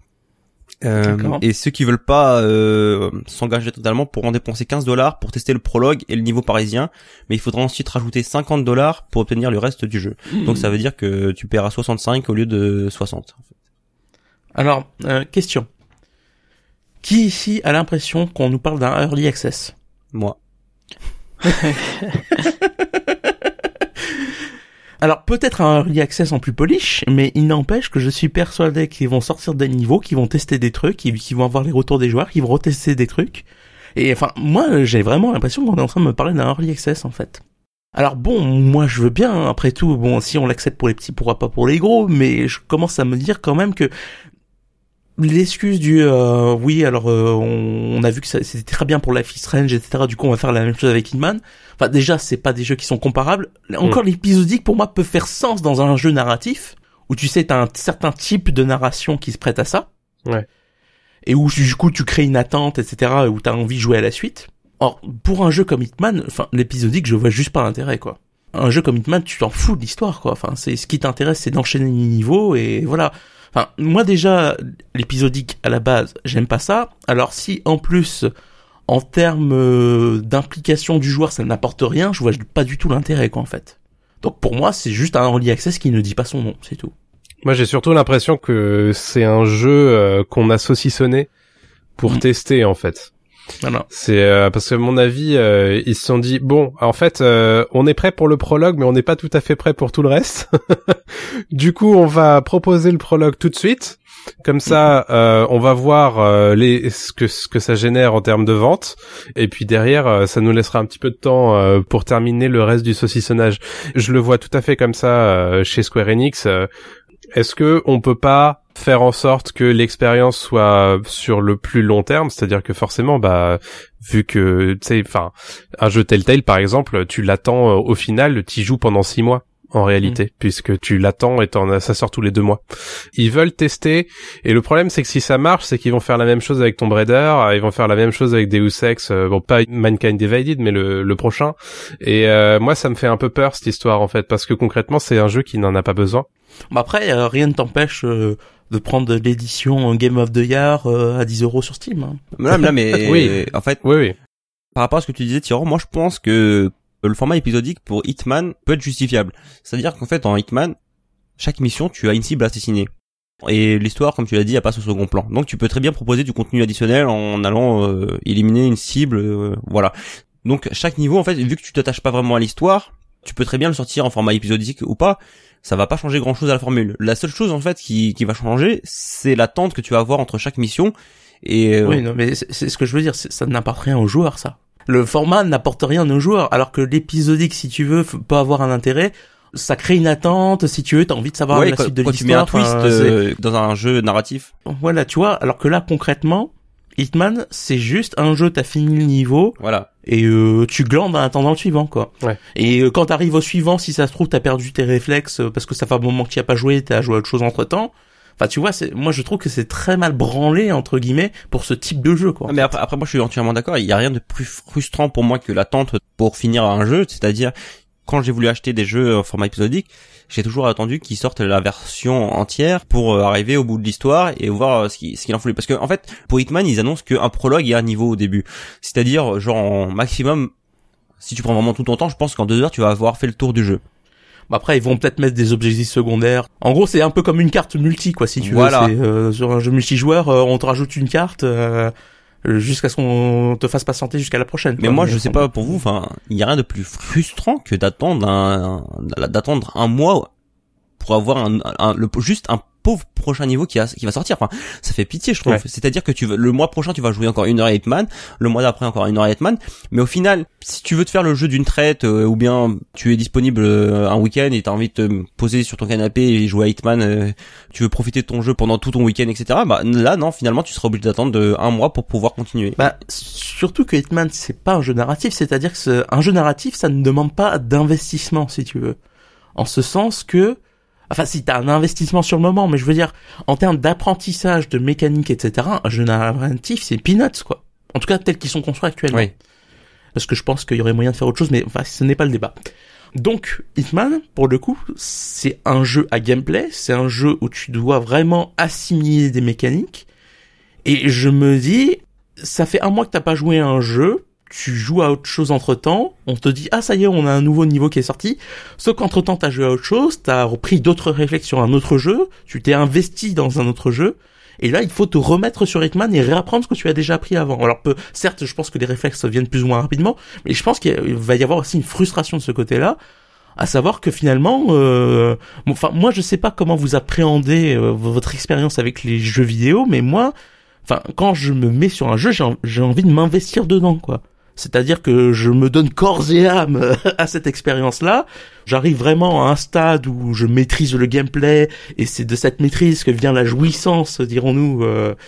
Et ceux qui veulent pas s'engager totalement pourront dépenser $15 pour tester le prologue et le niveau parisien, mais il faudra ensuite rajouter $50 pour obtenir le reste du jeu. Donc ça veut dire que tu paieras 65 au lieu de 60. En fait. Alors, question. Qui ici a l'impression qu'on nous parle d'un early access? Moi. Alors peut-être un early access en plus polish, mais il n'empêche que je suis persuadé qu'ils vont sortir des niveaux, qu'ils vont tester des trucs, qu'ils vont avoir les retours des joueurs, qu'ils vont retester des trucs. Et enfin, moi j'ai vraiment l'impression qu'on est en train de me parler d'un early access en fait. Alors bon, moi je veux bien, après tout, bon si on l'accepte pour les petits, pourquoi pas pour les gros, mais je commence à me dire quand même que l'excuse du oui alors on a vu que c'était très bien pour Life is Strange etc, du coup on va faire la même chose avec Hitman. Enfin déjà c'est pas des jeux qui sont comparables. Encore l'épisodique pour moi peut faire sens dans un jeu narratif où tu sais t'as un certain type de narration qui se prête à ça. Ouais. Et où du coup tu crées une attente etc, où t'as envie de jouer à la suite. Or pour un jeu comme Hitman, enfin l'épisodique je vois juste pas l'intérêt quoi. Un jeu comme Hitman tu t'en fous de l'histoire quoi. Enfin c'est ce qui t'intéresse c'est d'enchaîner les niveaux et voilà. Enfin, moi déjà, l'épisodique à la base, j'aime pas ça. Alors si en plus, en termes d'implication du joueur, ça n'apporte rien, je vois pas du tout l'intérêt quoi en fait. Donc pour moi, c'est juste un early access qui ne dit pas son nom, c'est tout. Moi j'ai surtout l'impression que c'est un jeu qu'on a saucissonné pour tester en fait. Voilà. C'est parce que à mon avis ils se sont dit bon en fait on est prêt pour le prologue mais on n'est pas tout à fait prêt pour tout le reste. Du coup on va proposer le prologue tout de suite comme ça on va voir ce que ça génère en termes de vente et puis derrière ça nous laissera un petit peu de temps pour terminer le reste du saucissonnage. Je le vois tout à fait comme ça chez Square Enix. Est-ce que on peut pas faire en sorte que l'expérience soit sur le plus long terme, c'est-à-dire que forcément vu que tu sais enfin un jeu Telltale par exemple, tu l'attends au final, tu y joues pendant 6 mois en réalité, puisque tu l'attends et ça sort tous les 2 mois. Ils veulent tester, et le problème c'est que si ça marche, c'est qu'ils vont faire la même chose avec Tomb Raider, ils vont faire la même chose avec Deus Ex, bon pas Mankind Divided, mais le prochain. Et moi ça me fait un peu peur cette histoire en fait, parce que concrètement c'est un jeu qui n'en a pas besoin. Bah après, rien ne t'empêche de prendre l'édition Game of the Year à 10 € sur Steam. Hein. Là, mais oui. En fait, oui. Par rapport à ce que tu disais, Thierry, moi je pense que le format épisodique pour Hitman peut être justifiable. C'est-à-dire qu'en fait, en Hitman, chaque mission, tu as une cible assassinée. Et l'histoire, comme tu l'as dit, elle passe au second plan. Donc tu peux très bien proposer du contenu additionnel en allant éliminer une cible, voilà. Donc chaque niveau, en fait, vu que tu t'attaches pas vraiment à l'histoire, tu peux très bien le sortir en format épisodique ou pas. Ça va pas changer grand chose à la formule. La seule chose en fait qui va changer, c'est l'attente que tu vas avoir entre chaque mission et oui, non, mais c'est ce que je veux dire, ça n'apporte rien aux joueurs ça. Le format n'apporte rien aux joueurs alors que l'épisodique si tu veux peut avoir un intérêt, ça crée une attente, si tu veux, t'as envie de savoir la suite de l'histoire. Quand tu mets un twist dans un jeu narratif. Voilà, tu vois, alors que là concrètement, Hitman, c'est juste un jeu, t'as fini le niveau. Voilà. Et tu glandes en attendant le suivant, quoi. Ouais. Et quand t'arrives au suivant, si ça se trouve, t'as perdu tes réflexes parce que ça fait un moment que tu as pas joué, t'as joué à autre chose entre-temps. Enfin, tu vois, moi je trouve que c'est très mal branlé entre guillemets pour ce type de jeu, quoi. Mais après moi je suis entièrement d'accord, il y a rien de plus frustrant pour moi que l'attente pour finir un jeu, c'est-à-dire quand j'ai voulu acheter des jeux en format épisodique, j'ai toujours attendu qu'ils sortent la version entière pour arriver au bout de l'histoire et voir ce qu'il en fallait. Parce que en fait, pour Hitman, ils annoncent qu'un prologue et un niveau au début. C'est-à-dire, genre en maximum, si tu prends vraiment tout ton temps, je pense qu'en 2 heures, tu vas avoir fait le tour du jeu. Après, ils vont peut-être mettre des objectifs secondaires. En gros, c'est un peu comme une carte multi, quoi, si tu veux. C'est, sur un jeu multijoueur, on te rajoute une carte jusqu'à ce qu'on te fasse patienter jusqu'à la prochaine. Mais moi, je sais pas pour vous, enfin, il y a rien de plus frustrant que d'attendre un mois pour avoir juste un pauvre prochain niveau qui va sortir. Enfin, ça fait pitié, je trouve. Ouais. C'est-à-dire que le mois prochain, tu vas jouer encore 1 heure à Hitman, le mois d'après encore 1 heure à Hitman, mais au final, si tu veux te faire le jeu d'une traite, ou bien tu es disponible un week-end et t'as envie de te poser sur ton canapé et jouer à Hitman, tu veux profiter de ton jeu pendant tout ton week-end, etc. Bah là, non, finalement, tu seras obligé d'attendre 1 mois pour pouvoir continuer. Bah surtout que Hitman, c'est pas un jeu narratif, c'est-à-dire que un jeu narratif, ça ne demande pas d'investissement, si tu veux. En ce sens que enfin, si t'as un investissement sur le moment, mais je veux dire, en termes d'apprentissage, de mécanique, etc., un jeu narratif, c'est peanuts, quoi. En tout cas, tels qu'ils sont construits actuellement. Oui. Parce que je pense qu'il y aurait moyen de faire autre chose, mais enfin, ce n'est pas le débat. Donc, Hitman, pour le coup, c'est un jeu à gameplay, c'est un jeu où tu dois vraiment assimiler des mécaniques. Et je me dis, ça fait un mois que t'as pas joué à un jeu, tu joues à autre chose entre-temps, on te dit, ah ça y est, on a un nouveau niveau qui est sorti, sauf qu'entre-temps t'as joué à autre chose, t'as repris d'autres réflexes sur un autre jeu, tu t'es investi dans un autre jeu, et là il faut te remettre sur Hitman et réapprendre ce que tu as déjà appris avant. Alors certes, je pense que les réflexes viennent plus ou moins rapidement, mais je pense qu'il va y avoir aussi une frustration de ce côté-là, à savoir que finalement, moi je sais pas comment vous appréhendez votre expérience avec les jeux vidéo, mais moi, quand je me mets sur un jeu, j'ai envie de m'investir dedans, quoi. C'est-à-dire que je me donne corps et âme à cette expérience-là. J'arrive vraiment à un stade où je maîtrise le gameplay, et c'est de cette maîtrise que vient la jouissance, dirons-nous,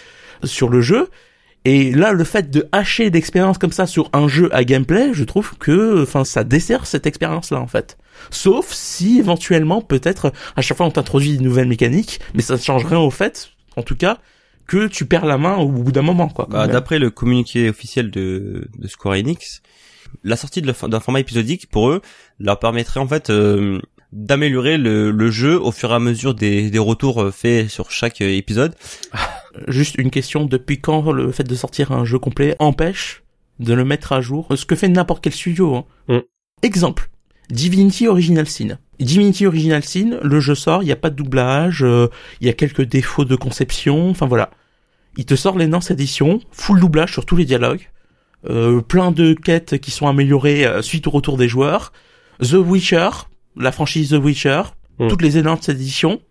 sur le jeu. Et là, le fait de hacher d'expérience comme ça sur un jeu à gameplay, je trouve que, ça dessert cette expérience-là, en fait. Sauf si, éventuellement, peut-être, à chaque fois on t'introduit une nouvelle mécanique, mais ça ne change rien au fait, en tout cas, que tu perds la main au bout d'un moment, quoi. D'après le communiqué officiel de Square Enix, la sortie d'un format épisodique pour eux leur permettrait en fait d'améliorer le jeu au fur et à mesure des retours faits sur chaque épisode. Juste une question, depuis quand le fait de sortir un jeu complet empêche de le mettre à jour, ce que fait n'importe quel studio, hein. Exemple, Divinity Original Sin. Divinity Original Sin, le jeu sort, il n'y a pas de doublage, il y a quelques défauts de conception, voilà. Il te sort l'Enhanced Edition, full doublage sur tous les dialogues, plein de quêtes qui sont améliorées suite au retour des joueurs, The Witcher, la franchise The Witcher, toutes les Enhanced Editions.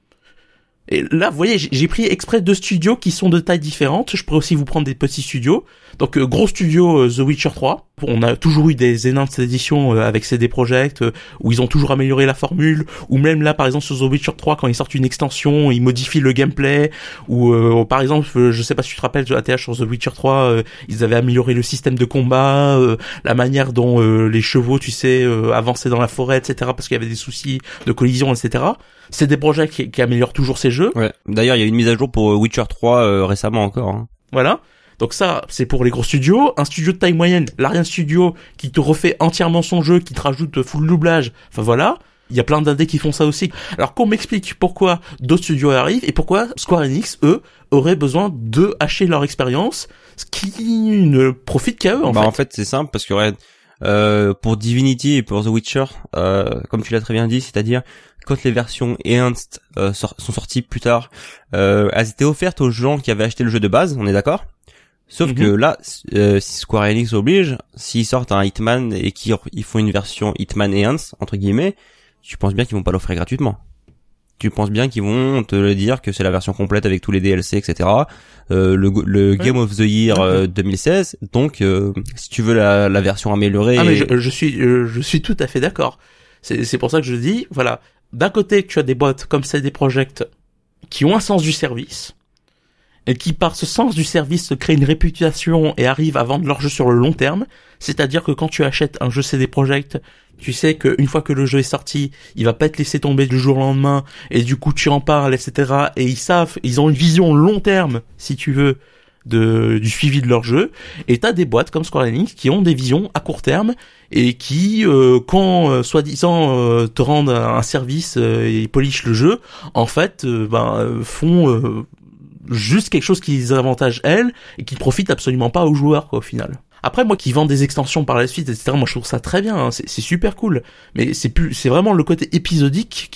Et là, vous voyez, j'ai pris exprès 2 studios qui sont de tailles différentes. Je pourrais aussi vous prendre des petits studios. Donc, gros studio, The Witcher 3. On a toujours eu des Enhanced Editions avec CD Projekt, où ils ont toujours amélioré la formule. Ou même là, par exemple, sur The Witcher 3, quand ils sortent une extension, ils modifient le gameplay. Ou, par exemple, je sais pas si tu te rappelles, ATH sur The Witcher 3, ils avaient amélioré le système de combat, la manière dont les chevaux, tu sais, avançaient dans la forêt, etc. Parce qu'il y avait des soucis de collision, etc. C'est des projets qui améliorent toujours ces jeux. Ouais. D'ailleurs, il y a une mise à jour pour Witcher 3 récemment encore. Hein. Voilà. Donc ça, c'est pour les gros studios. Un studio de taille moyenne, Larian Studio, qui te refait entièrement son jeu, qui te rajoute full doublage. Voilà. Il y a plein d'indés qui font ça aussi. Alors qu'on m'explique pourquoi d'autres studios arrivent et pourquoi Square Enix, eux, auraient besoin de hacher leur expérience, ce qui ne profite qu'à eux, en fait. En fait, c'est simple, parce que pour Divinity et pour The Witcher, comme tu l'as très bien dit, c'est-à-dire quand les versions Enhanced sont sorties plus tard, elles étaient offertes aux gens qui avaient acheté le jeu de base, on est d'accord ? Sauf que là, si Square Enix oblige, s'ils sortent un Hitman et qu'ils font une version Hitman Enhanced, entre guillemets, tu penses bien qu'ils vont pas l'offrir gratuitement. Tu penses bien qu'ils vont te le dire que c'est la version complète avec tous les DLC, etc. Le Game of the Year 2016. Donc, si tu veux la version améliorée... Ah mais je suis tout à fait d'accord. C'est pour ça que je dis, voilà, d'un côté tu as des boîtes comme CD Projekt qui ont un sens du service et qui par ce sens du service se créent une réputation et arrivent à vendre leur jeu sur le long terme. C'est-à-dire que quand tu achètes un jeu CD Projekt, tu sais qu'une fois que le jeu est sorti, il va pas être laissé tomber du jour au lendemain, et du coup tu en parles, etc. Et ils ont une vision long terme, si tu veux, du suivi de leur jeu. Et t'as des boîtes comme Square Enix qui ont des visions à court terme et qui, quand soi-disant te rendent un service et polichent le jeu, en fait, font juste quelque chose qui les avantage elles et qui ne profite absolument pas aux joueurs, quoi, au final. Après, moi qui vends des extensions par la suite, etc., moi je trouve ça très bien, hein, c'est super cool. Mais c'est vraiment le côté épisodique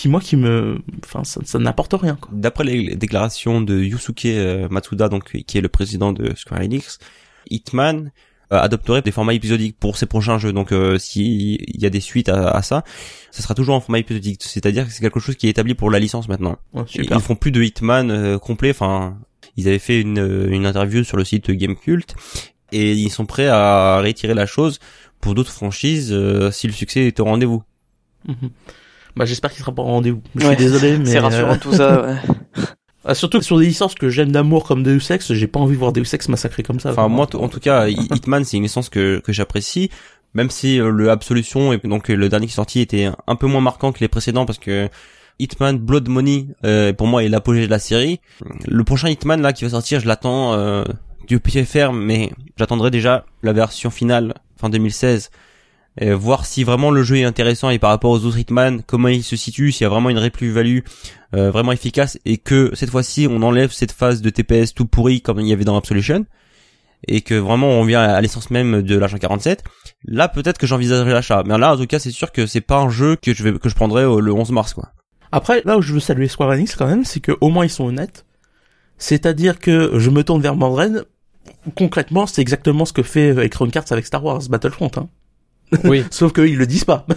ça n'apporte rien, quoi. D'après les déclarations de Yusuke Matsuda, donc qui est le président de Square Enix, Hitman adopterait des formats épisodiques pour ses prochains jeux. Donc s'il y a des suites à ça sera toujours en format épisodique. C'est-à-dire que c'est quelque chose qui est établi pour la licence maintenant. Ouais, super. Ils font plus de Hitman complet. Enfin, ils avaient fait une interview sur le site Gamecult. Et ils sont prêts à retirer la chose pour d'autres franchises si le succès est au rendez-vous. J'espère qu'il sera pas au rendez-vous. Je suis désolé, mais... C'est rassurant tout ça, ouais. Surtout que sur des licences que j'aime d'amour comme Deus Ex, j'ai pas envie de voir Deus Ex massacré comme ça. Enfin, moi, en tout cas, Hitman, c'est une licence que j'apprécie. Même si le Absolution, et donc le dernier qui est sorti, était un peu moins marquant que les précédents, parce que Hitman Blood Money, pour moi, est l'apogée de la série. Le prochain Hitman, là, qui va sortir, je l'attends... du pied ferme, mais j'attendrai déjà la version finale fin 2016 et voir si vraiment le jeu est intéressant et par rapport aux autres Hitman, comment il se situe, s'il y a vraiment une plus-value vraiment efficace et que cette fois-ci on enlève cette phase de TPS tout pourri comme il y avait dans Absolution et que vraiment on revient à l'essence même de l'agent 47. Là peut-être que j'envisagerais l'achat, mais là en tout cas c'est sûr que c'est pas un jeu que je prendrais le 11 mars quoi. Après là où je veux saluer Square Enix quand même, c'est que au moins ils sont honnêtes. C'est-à-dire que je me tourne vers Mordred, concrètement c'est exactement ce que fait Electronic Arts avec Star Wars Battlefront hein. Oui. Sauf qu'ils le disent pas.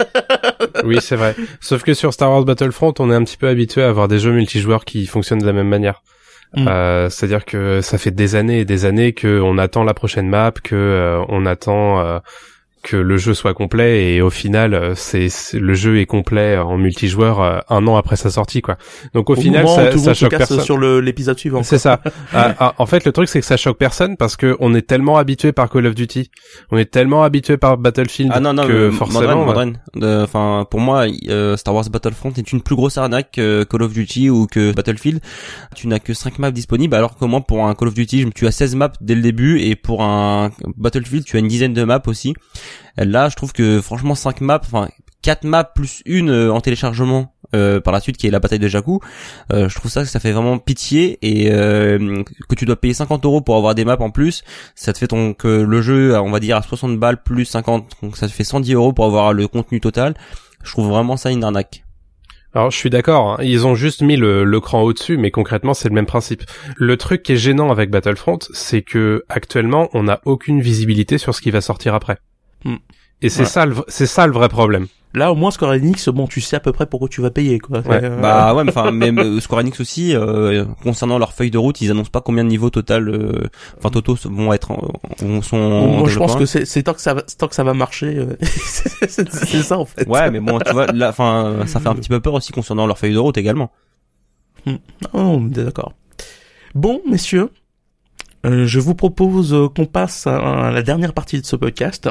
Oui, c'est vrai. Sauf que sur Star Wars Battlefront, on est un petit peu habitué à avoir des jeux multijoueurs qui fonctionnent de la même manière. C'est-à-dire que ça fait des années et des années que on attend la prochaine map, que on attend que le jeu soit complet et au final le jeu est complet en multijoueur un an après sa sortie quoi. Donc au final ça choque personne sur l'épisode suivant. C'est ça. En fait le truc c'est que ça choque personne parce que on est tellement habitué par Call of Duty, on est tellement habitué par Battlefield que forcément enfin pour moi Star Wars Battlefront est une plus grosse arnaque que Call of Duty ou que Battlefield. Tu n'as que 5 maps disponibles alors que moi pour un Call of Duty tu as 16 maps dès le début et pour un Battlefield tu as une dizaine de maps aussi. Là, je trouve que franchement 5 maps, enfin 4 maps plus une en téléchargement par la suite qui est la bataille de Jakku, je trouve ça fait vraiment pitié et que tu dois payer 50 € pour avoir des maps en plus, ça te fait que le jeu, on va dire à 60 balles plus 50, donc ça te fait 110 € pour avoir le contenu total. Je trouve vraiment ça une arnaque. Alors je suis d'accord, hein. Ils ont juste mis le cran au-dessus, mais concrètement c'est le même principe. Le truc qui est gênant avec Battlefront, c'est que actuellement on n'a aucune visibilité sur ce qui va sortir après. Et c'est ça le vrai problème. Là au moins Square Enix, bon tu sais à peu près pourquoi tu vas payer quoi. Ouais. Bah ouais, enfin même Square Enix aussi concernant leur feuille de route, ils annoncent pas combien de niveaux total totaux vont être moi je pense que c'est tant que ça va marcher c'est ça en fait. Ouais, mais bon, tu vois là enfin ça fait un petit peu peur aussi concernant leur feuille de route également. Oh, d'accord. Bon messieurs, je vous propose qu'on passe à la dernière partie de ce podcast.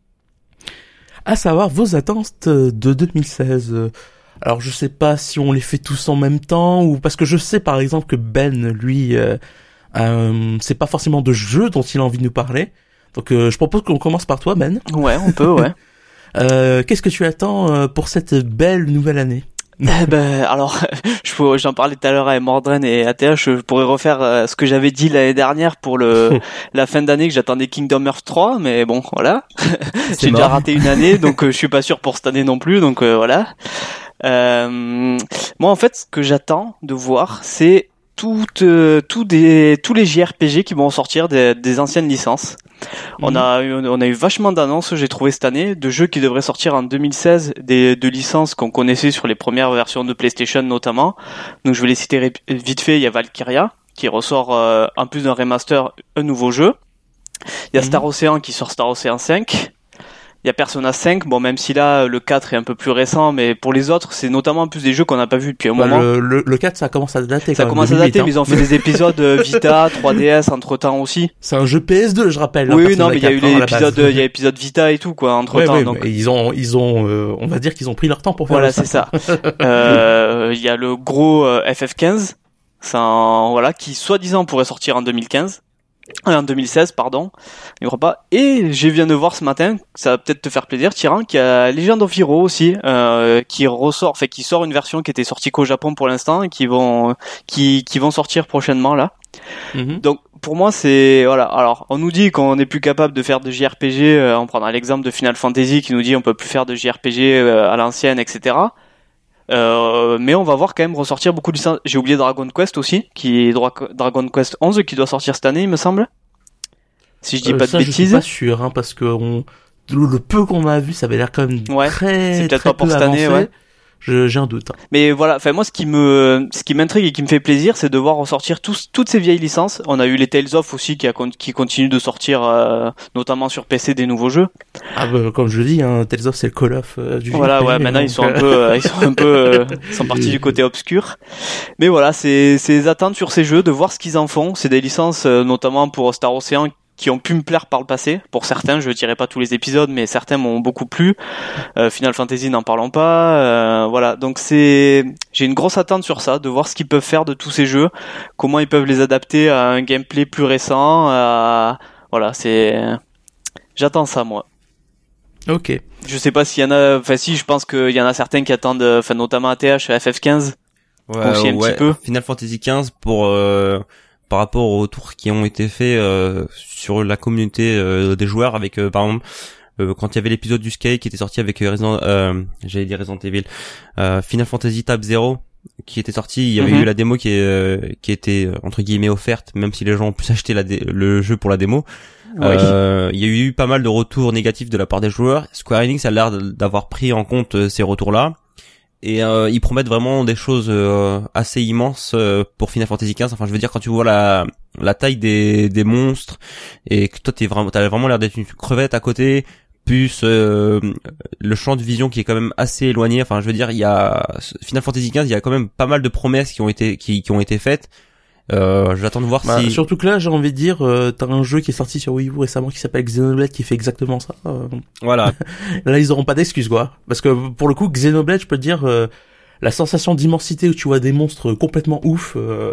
À savoir vos attentes de 2016. Alors je sais pas si on les fait tous en même temps ou parce que je sais par exemple que Ben lui c'est pas forcément de jeu dont il a envie de nous parler. Donc je propose qu'on commence par toi Ben. Ouais, on peut ouais. Qu'est-ce que tu attends pour cette belle nouvelle année? Alors, j'en parlais tout à l'heure à Mordren et ATH, je pourrais refaire ce que j'avais dit l'année dernière pour la fin d'année que j'attendais Kingdom Hearts 3, mais bon, voilà. J'ai déjà raté une année, donc je suis pas sûr pour cette année non plus, donc voilà. Moi, en fait, ce que j'attends de voir, c'est tous les JRPG qui vont sortir des anciennes licences. On a eu vachement d'annonces, j'ai trouvé cette année, de jeux qui devraient sortir en 2016, de licences qu'on connaissait sur les premières versions de PlayStation notamment. Donc je vais les citer vite fait, il y a Valkyria, qui ressort en plus d'un remaster, un nouveau jeu. Il y a Star Ocean qui sort Star Ocean 5. Il y a Persona 5, bon même si là le 4 est un peu plus récent, mais pour les autres c'est notamment en plus des jeux qu'on n'a pas vu depuis un moment. Le 4 ça commence à dater. Ça commence à dater, mais ils ont fait des épisodes Vita, 3DS entre temps aussi. C'est un jeu PS2 je rappelle. Oui non mais il y a eu l'épisode Vita et tout quoi entre temps. Donc ils ont on va dire qu'ils ont pris leur temps pour faire voilà, ça. Voilà c'est ça. Il y a le gros FF15, qui soi-disant pourrait sortir en 2016 pardon, je crois pas. Et je viens de voir ce matin, ça va peut-être te faire plaisir Tyran, qu'il y a Legend of Hero aussi qui sort une version qui était sortie qu'au Japon pour l'instant et qui vont sortir prochainement là. Donc pour moi c'est voilà, alors on nous dit qu'on n'est plus capable de faire de JRPG, on prendra l'exemple de Final Fantasy qui nous dit on peut plus faire de JRPG à l'ancienne etc. Mais on va voir quand même ressortir beaucoup de licences. J'ai oublié Dragon Quest aussi, Dragon Quest 11 qui doit sortir cette année, il me semble. Si je dis pas de bêtises. Je suis pas sûr, parce que le peu qu'on a vu, ça avait l'air quand même très, c'est peut-être très pas pour cette année, ouais. J'ai un doute. Mais voilà, enfin moi ce qui m'intrigue et qui me fait plaisir, c'est de voir ressortir toutes ces vieilles licences. On a eu les Tales of aussi qui continuent de sortir notamment sur PC des nouveaux jeux. Comme je dis Tales of c'est le Call of du voilà, ouais, maintenant ils sont partis du côté obscur. Mais voilà, c'est attentes sur ces jeux, de voir ce qu'ils en font. C'est des licences notamment pour Star Ocean qui ont pu me plaire par le passé. Pour certains, je dirais pas tous les épisodes, mais certains m'ont beaucoup plu. Final Fantasy, n'en parlons pas. Voilà, donc j'ai une grosse attente sur ça, de voir ce qu'ils peuvent faire de tous ces jeux, comment ils peuvent les adapter à un gameplay plus récent. Voilà, j'attends ça moi. Ok. Je sais pas s'il y en a, enfin si, je pense qu'il y en a certains qui attendent, enfin notamment ATH, FF15. Ouais, petit peu. Final Fantasy XV par rapport aux retours qui ont été faits sur la communauté des joueurs avec par exemple quand il y avait l'épisode du Sky qui était sorti avec Resident Evil, Final Fantasy Tab 0 qui était sorti, il y avait eu la démo qui était entre guillemets offerte, même si les gens ont pu acheter le jeu pour la démo. Il y a eu pas mal de retours négatifs de la part des joueurs. Square Enix a l'air d'avoir pris en compte ces retours-là. Et ils promettent vraiment des choses assez immenses pour Final Fantasy XV. Enfin, je veux dire, quand tu vois la taille des monstres et que toi t'as vraiment l'air d'être une crevette à côté, plus le champ de vision qui est quand même assez éloigné. Enfin, je veux dire, il y a Final Fantasy XV, il y a quand même pas mal de promesses qui ont été faites. J'attends de voir si... Surtout que là, j'ai envie de dire, t'as un jeu qui est sorti sur Wii U récemment qui s'appelle Xenoblade qui fait exactement ça. Voilà. Là, ils auront pas d'excuses, quoi. Parce que pour le coup, Xenoblade, je peux te dire, la sensation d'immensité où tu vois des monstres complètement ouf,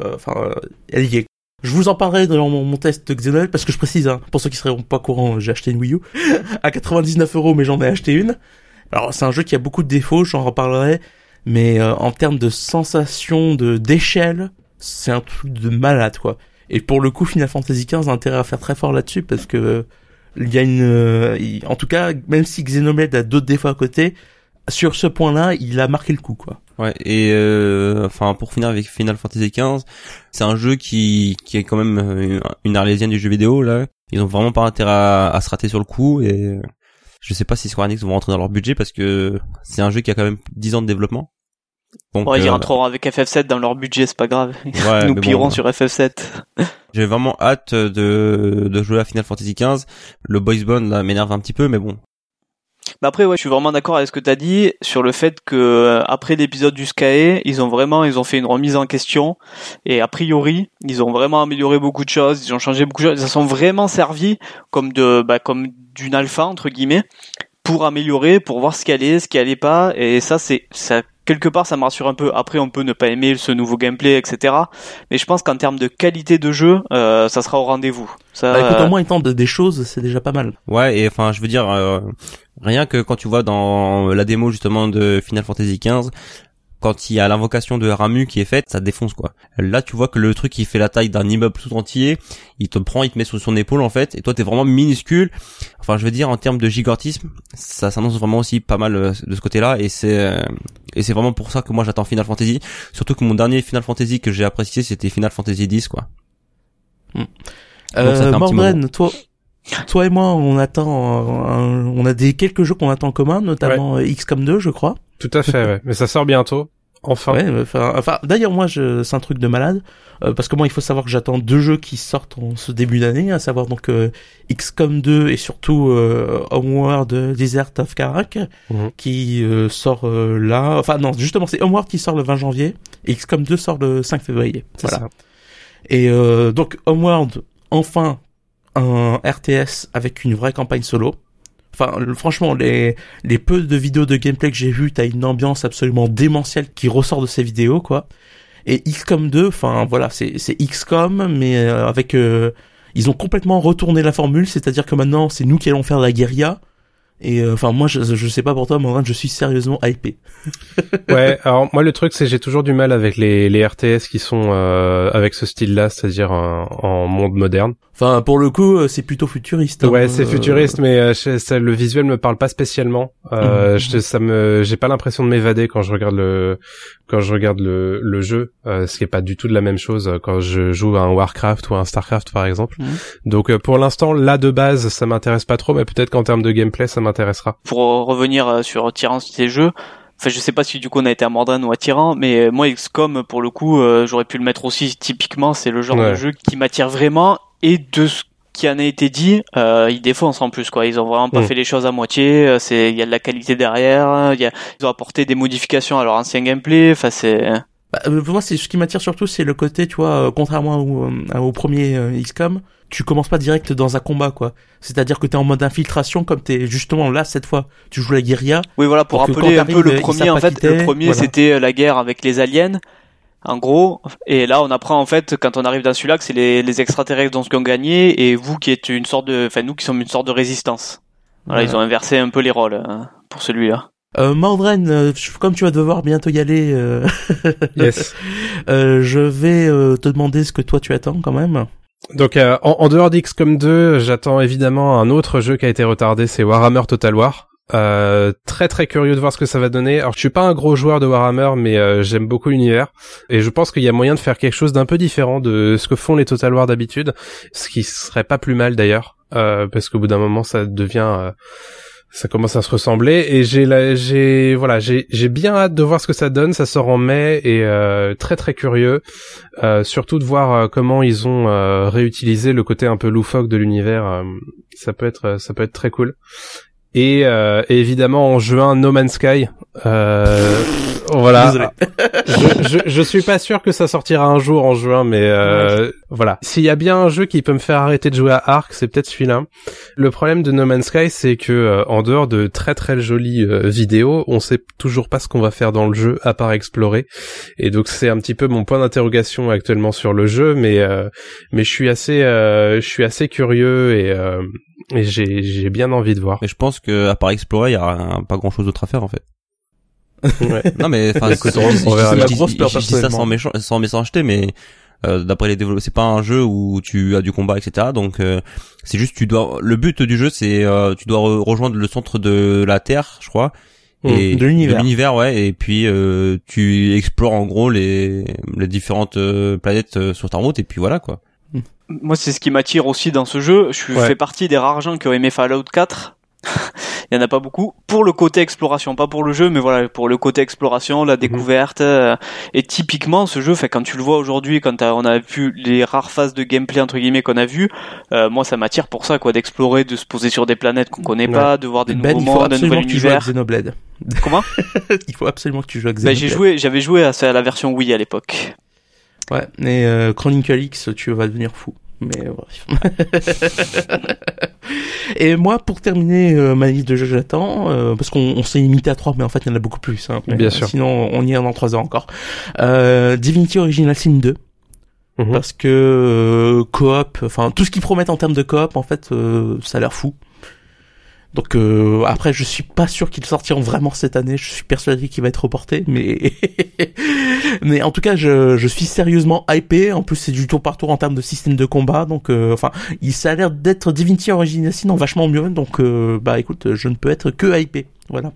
elle y est. Je vous en parlerai dans mon test de Xenoblade parce que je précise, hein, pour ceux qui seraient pas courants, j'ai acheté une Wii U à 99€, mais j'en ai acheté une. Alors, c'est un jeu qui a beaucoup de défauts, j'en reparlerai, mais en termes de sensation d'échelle, c'est un truc de malade, quoi. Et pour le coup, Final Fantasy XV a intérêt à faire très fort là-dessus parce que il y a en tout cas, même si Xenoblade a d'autres défauts à côté, sur ce point-là, il a marqué le coup, quoi. Ouais, et pour finir avec Final Fantasy XV, c'est un jeu qui est quand même une arlésienne du jeu vidéo, là. Ils ont vraiment pas intérêt à se rater sur le coup, et je sais pas si Square Enix vont rentrer dans leur budget parce que c'est un jeu qui a quand même 10 ans de développement. Donc, ils rentreront avec FF7 dans leur budget, c'est pas grave. Nous pillerons sur FF7. J'ai vraiment hâte de jouer à Final Fantasy XV. Le Boys Bond là m'énerve un petit peu, mais bon. Bah après, ouais, je suis vraiment d'accord avec ce que t'as dit sur le fait que après l'épisode du Sky, ils ont fait une remise en question et a priori, ils ont vraiment amélioré beaucoup de choses, ils ont changé beaucoup de choses, ils se sont vraiment servis comme d'une alpha entre guillemets pour améliorer, pour voir ce qui allait pas, et ça quelque part ça me rassure un peu. Après on peut ne pas aimer ce nouveau gameplay, etc. Mais je pense qu'en termes de qualité de jeu, ça sera au rendez-vous. Ça, écoute, au moins ils tentent des choses, c'est déjà pas mal. Ouais, et enfin je veux dire, rien que quand tu vois dans la démo justement de Final Fantasy XV, quand il y a l'invocation de Ramuh qui est faite, ça défonce, quoi. Là, tu vois que le truc qui fait la taille d'un immeuble tout entier, il te met sur son épaule, en fait, et toi, t'es vraiment minuscule. Enfin, je veux dire, en termes de gigantisme, ça s'annonce vraiment aussi pas mal de ce côté-là, et c'est vraiment pour ça que moi, j'attends Final Fantasy. Surtout que mon dernier Final Fantasy que j'ai apprécié, c'était Final Fantasy X, quoi. Mordren, toi et moi, on a quelques jeux qu'on attend en commun, notamment XCOM 2, je crois. Tout à fait, ouais. Mais ça sort bientôt. Enfin. Ouais, d'ailleurs, moi, c'est un truc de malade, parce que moi, il faut savoir que j'attends 2 jeux qui sortent en ce début d'année, à savoir donc XCOM 2 et surtout Homeworld Desert of Karak, qui sort là. Enfin non, justement, c'est Homeworld qui sort le 20 janvier et XCOM 2 sort le 5 février. C'est ça. Et donc Homeworld, enfin un RTS avec une vraie campagne solo. Enfin, franchement, les peu de vidéos de gameplay que j'ai vues, t'as une ambiance absolument démentielle qui ressort de ces vidéos, quoi. Et XCOM 2, enfin, voilà, c'est XCOM, mais avec... ils ont complètement retourné la formule, c'est-à-dire que maintenant, c'est nous qui allons faire la guérilla. Et enfin moi je sais pas pour toi, mais je suis sérieusement hypé. Ouais, alors moi le truc c'est que j'ai toujours du mal avec les RTS qui sont avec ce style-là, c'est-à-dire en monde moderne. Enfin pour le coup c'est plutôt futuriste. Ouais, c'est futuriste, mais le visuel me parle pas spécialement. J'ai pas l'impression de m'évader quand je regarde le jeu, ce qui est pas du tout de la même chose quand je joue à un Warcraft ou à un Starcraft par exemple. Donc pour l'instant là de base ça m'intéresse pas trop, mais peut-être qu'en termes de gameplay ça m'intéressera. Pour revenir sur Tyran, ces jeux, enfin je sais pas si du coup on a été à Mordren ou à Tyran, mais moi XCOM pour le coup j'aurais pu le mettre aussi. Typiquement c'est le genre de jeu qui m'attire vraiment, et de ce qui en a été dit, ils défoncent en plus, quoi. Ils ont vraiment pas fait les choses à moitié. Il y a de la qualité derrière. Ils ont apporté des modifications à leur ancien gameplay. Enfin c'est... pour moi, c'est ce qui m'attire surtout, c'est le côté, tu vois, contrairement au premier XCOM, tu commences pas direct dans un combat, quoi. C'est-à-dire que t'es en mode infiltration, comme t'es justement là cette fois, tu joues la guérilla. Oui, voilà, pour rappeler un peu le premier. En fait, le premier c'était la guerre avec les aliens, en gros. Et là, on apprend en fait quand on arrive dans celui-là que c'est les extraterrestres qui ont gagné, et vous qui êtes une sorte de, enfin nous qui sommes une sorte de résistance. Voilà, ils ont inversé un peu les rôles pour celui-là. Mordren, comme tu vas devoir bientôt y aller, yes. Je vais te demander ce que toi tu attends quand même. Donc en dehors d'XCOM 2, j'attends évidemment un autre jeu qui a été retardé, c'est Warhammer Total War. Très très curieux de voir ce que ça va donner. Alors je suis pas un gros joueur de Warhammer, mais j'aime beaucoup l'univers et je pense qu'il y a moyen de faire quelque chose d'un peu différent de ce que font les Total War d'habitude, ce qui serait pas plus mal d'ailleurs, parce qu'au bout d'un moment ça devient ça commence à se ressembler et j'ai bien hâte de voir ce que ça donne. Ça sort en mai et très très curieux, surtout de voir comment ils ont réutilisé le côté un peu loufoque de l'univers. Ça peut être très cool. Et évidemment en juin No Man's Sky. Voilà. Désolé. je suis pas sûr que ça sortira un jour en juin, mais voilà. S'il y a bien un jeu qui peut me faire arrêter de jouer à Ark, c'est peut-être celui-là. Le problème de No Man's Sky, c'est que en dehors de très très jolies vidéos, on sait toujours pas ce qu'on va faire dans le jeu à part explorer. Et donc c'est un petit peu mon point d'interrogation actuellement sur le jeu, mais je suis assez curieux et j'ai bien envie de voir. Et je pense que à part explorer, il y a pas grand chose d'autre à faire en fait. Ouais. Non mais enfin je dis ça sans méchanceté, mais d'après les développeurs, c'est pas un jeu où tu as du combat, etc. Donc c'est juste le but du jeu, c'est tu dois rejoindre le centre de la Terre, je crois. Et de l'univers, ouais, et puis tu explores en gros les différentes planètes sur ta route, et puis voilà quoi. Moi, c'est ce qui m'attire aussi dans ce jeu. Je fais partie des rares gens qui ont aimé Fallout 4. Il y en a pas beaucoup. Pour le côté exploration, pas pour le jeu, mais voilà, pour le côté exploration, la découverte. Et typiquement, ce jeu, quand tu le vois aujourd'hui, quand on a vu les rares phases de gameplay, entre guillemets, qu'on a vu, moi, ça m'attire pour ça, quoi, d'explorer, de se poser sur des planètes qu'on connaît pas, de voir des nouveaux mondes, un nouvel univers. Xenoblade. Comment? Il faut absolument que tu joues à Xenoblade. Ben, j'avais joué à la version Wii à l'époque. Ouais, mais Chronicle X, tu vas devenir fou. Mais bref. Et moi, pour terminer ma liste de jeux que j'attends, parce qu'on s'est limité à 3, mais en fait il y en a beaucoup plus. Hein, bien sûr. Sinon, on y est dans 3 ans encore. Divinity Original Sin 2. Parce que coop, enfin tout ce qu'ils promettent en termes de coop, en fait, ça a l'air fou. Donc après, je suis pas sûr qu'ils sortiront vraiment cette année. Je suis persuadé qu'il va être reporté, mais en tout cas, je suis sérieusement hypé. En plus, c'est du tour par tour en termes de système de combat. Donc ça a l'air d'être Divinity Original Sin en vachement mieux. Donc écoute, je ne peux être que hypé. Voilà.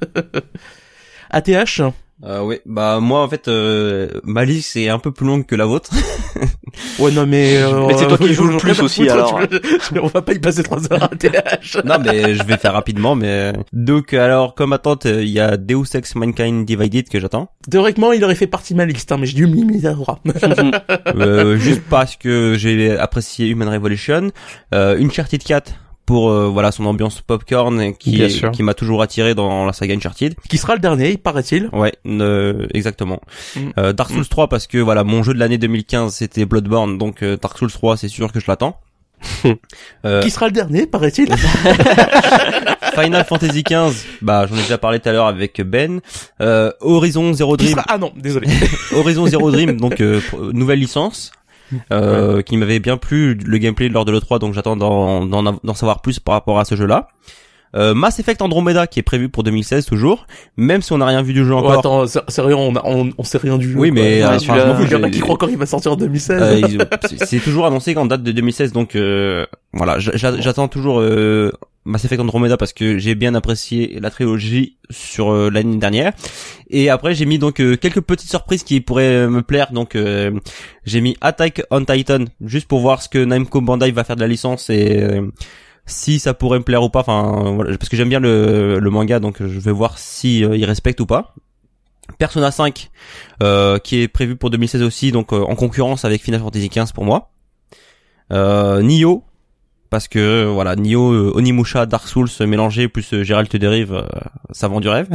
ATH. Oui, moi en fait ma liste c'est un peu plus longue que la vôtre. Ouais non mais c'est toi qui joues le plus aussi alors. On va pas y passer 3 heures à TH. Non mais je vais faire rapidement donc alors comme attente il y a Deus Ex Mankind Divided que j'attends. Théoriquement il aurait fait partie de ma liste mais j'ai dû me limiter à 3. Juste parce que j'ai apprécié Human Revolution, Uncharted 4 pour son ambiance popcorn qui m'a toujours attiré dans la saga Uncharted, qui sera le dernier paraît-il. Ouais, exactement. Dark Souls 3 parce que mon jeu de l'année 2015 c'était Bloodborne, donc Dark Souls 3 c'est sûr que je l'attends. Qui sera le dernier paraît-il. Final Fantasy 15, j'en ai déjà parlé tout à l'heure avec Ben. Horizon Zero Dream. Horizon Zero Dream, donc nouvelle licence. Qui m'avait bien plu le gameplay lors de l'E3, donc j'attends d'en savoir plus par rapport à ce jeu-là. Mass Effect Andromeda qui est prévu pour 2016 toujours, même si on n'a rien vu du jeu encore. Attends, sérieux, on sait rien du jeu. Oui, mais il y en a qui croient encore qu'il va sortir en 2016. C'est toujours annoncé qu'en date de 2016, donc voilà, j'attends toujours Mass Effect Andromeda parce que j'ai bien apprécié la trilogie sur l'année dernière. Et après j'ai mis donc quelques petites surprises qui pourraient me plaire. Donc j'ai mis Attack on Titan juste pour voir ce que Namco Bandai va faire de la licence et si ça pourrait me plaire ou pas. Enfin voilà, parce que j'aime bien le manga, donc je vais voir si il respecte ou pas. Persona 5 qui est prévu pour 2016 aussi, donc en concurrence avec Final Fantasy 15 pour moi. Nioh parce que voilà, Nioh, Onimusha, Dark Souls mélangé plus Geralt Derive, ça vend du rêve.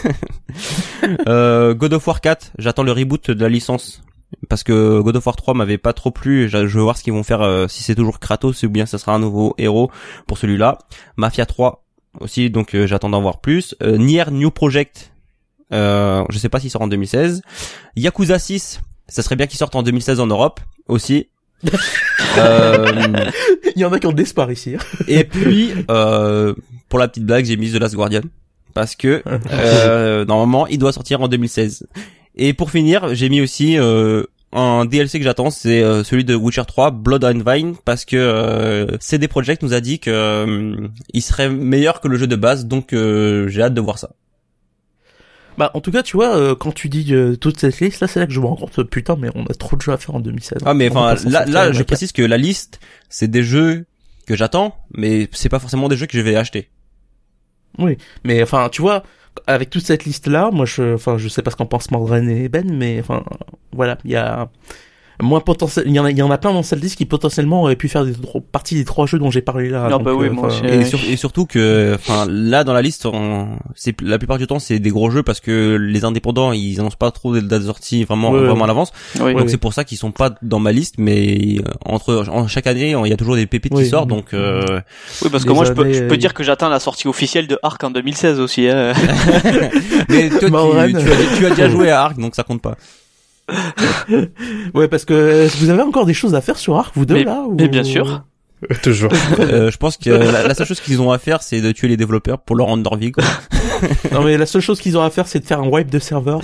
God of War 4, j'attends le reboot de la licence parce que God of War 3 m'avait pas trop plu, je veux voir ce qu'ils vont faire, si c'est toujours Kratos ou bien ça sera un nouveau héros pour celui-là. Mafia 3 aussi, donc j'attends d'en voir plus. Nier New Project, je sais pas s'il sort en 2016. Yakuza 6, ça serait bien qu'il sorte en 2016 en Europe aussi. Il y en a qui ont d'espoir ici. Et puis pour pour la petite blague, j'ai mis The Last Guardian parce que normalement, il doit sortir en 2016. Et pour finir, j'ai mis aussi un DLC que j'attends, c'est celui de Witcher 3, Blood and Vine, parce que CD Projekt nous a dit que il serait meilleur que le jeu de base, donc j'ai hâte de voir ça. Bah, en tout cas, tu vois, quand tu dis toute cette liste, là, c'est là que je me rends compte, putain, mais on a trop de jeux à faire en 2016. Ah, mais enfin, là, je précise que la liste, c'est des jeux que j'attends, mais c'est pas forcément des jeux que je vais acheter. Oui, mais enfin, tu vois, avec toute cette liste-là, moi, je sais pas ce qu'en pensent Mordren et Ben, mais enfin, voilà, il y a moins potentiel, il y en a plein dans cette liste qui potentiellement auraient pu faire partie des 3 jeux dont j'ai parlé là. Non, donc, bah oui, moi aussi. Et surtout que, enfin, là dans la liste, c'est la plupart du temps c'est des gros jeux parce que les indépendants ils annoncent pas trop des dates de sortie vraiment à l'avance. Oui, donc c'est pour ça qu'ils sont pas dans ma liste, mais chaque année il y a toujours des pépites qui sortent, donc. Oui, parce que moi je peux dire que j'attends la sortie officielle de Ark en 2016 aussi. Hein. Mais toi tu as déjà joué à Ark, donc ça compte pas. Ouais, parce que vous avez encore des choses à faire sur Ark, vous deux, là, ou... Mais bien sûr. Toujours. Je pense que la seule chose qu'ils ont à faire, c'est de tuer les développeurs pour leur rendre leur vie, quoi. Non, mais la seule chose qu'ils ont à faire, c'est de faire un wipe de serveur.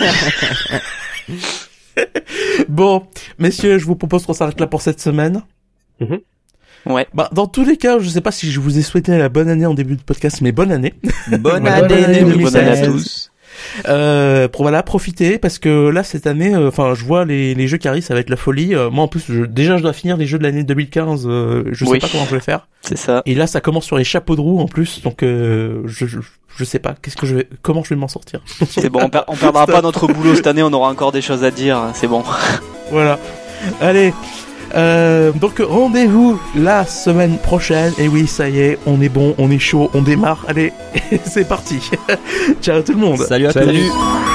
Bon, messieurs, je vous propose qu'on s'arrête là pour cette semaine. Ouais. Bah, dans tous les cas, je sais pas si je vous ai souhaité la bonne année en début de podcast, mais bonne année. Bonne année 2016. Bonne année à tous. Voilà, profiter, parce que là cette année, enfin je vois les jeux qui arrivent, ça va être la folie. Moi en plus je dois finir les jeux de l'année 2015, je sais pas comment je vais faire. C'est ça. Et là ça commence sur les chapeaux de roue en plus, donc je sais pas comment je vais m'en sortir. C'est bon, on perdra pas notre boulot cette année, on aura encore des choses à dire, c'est bon. Voilà. Allez. Donc rendez-vous la semaine prochaine. Et oui, ça y est, on est bon, on est chaud, on démarre. Allez, c'est parti. Ciao tout le monde. Salut à tous.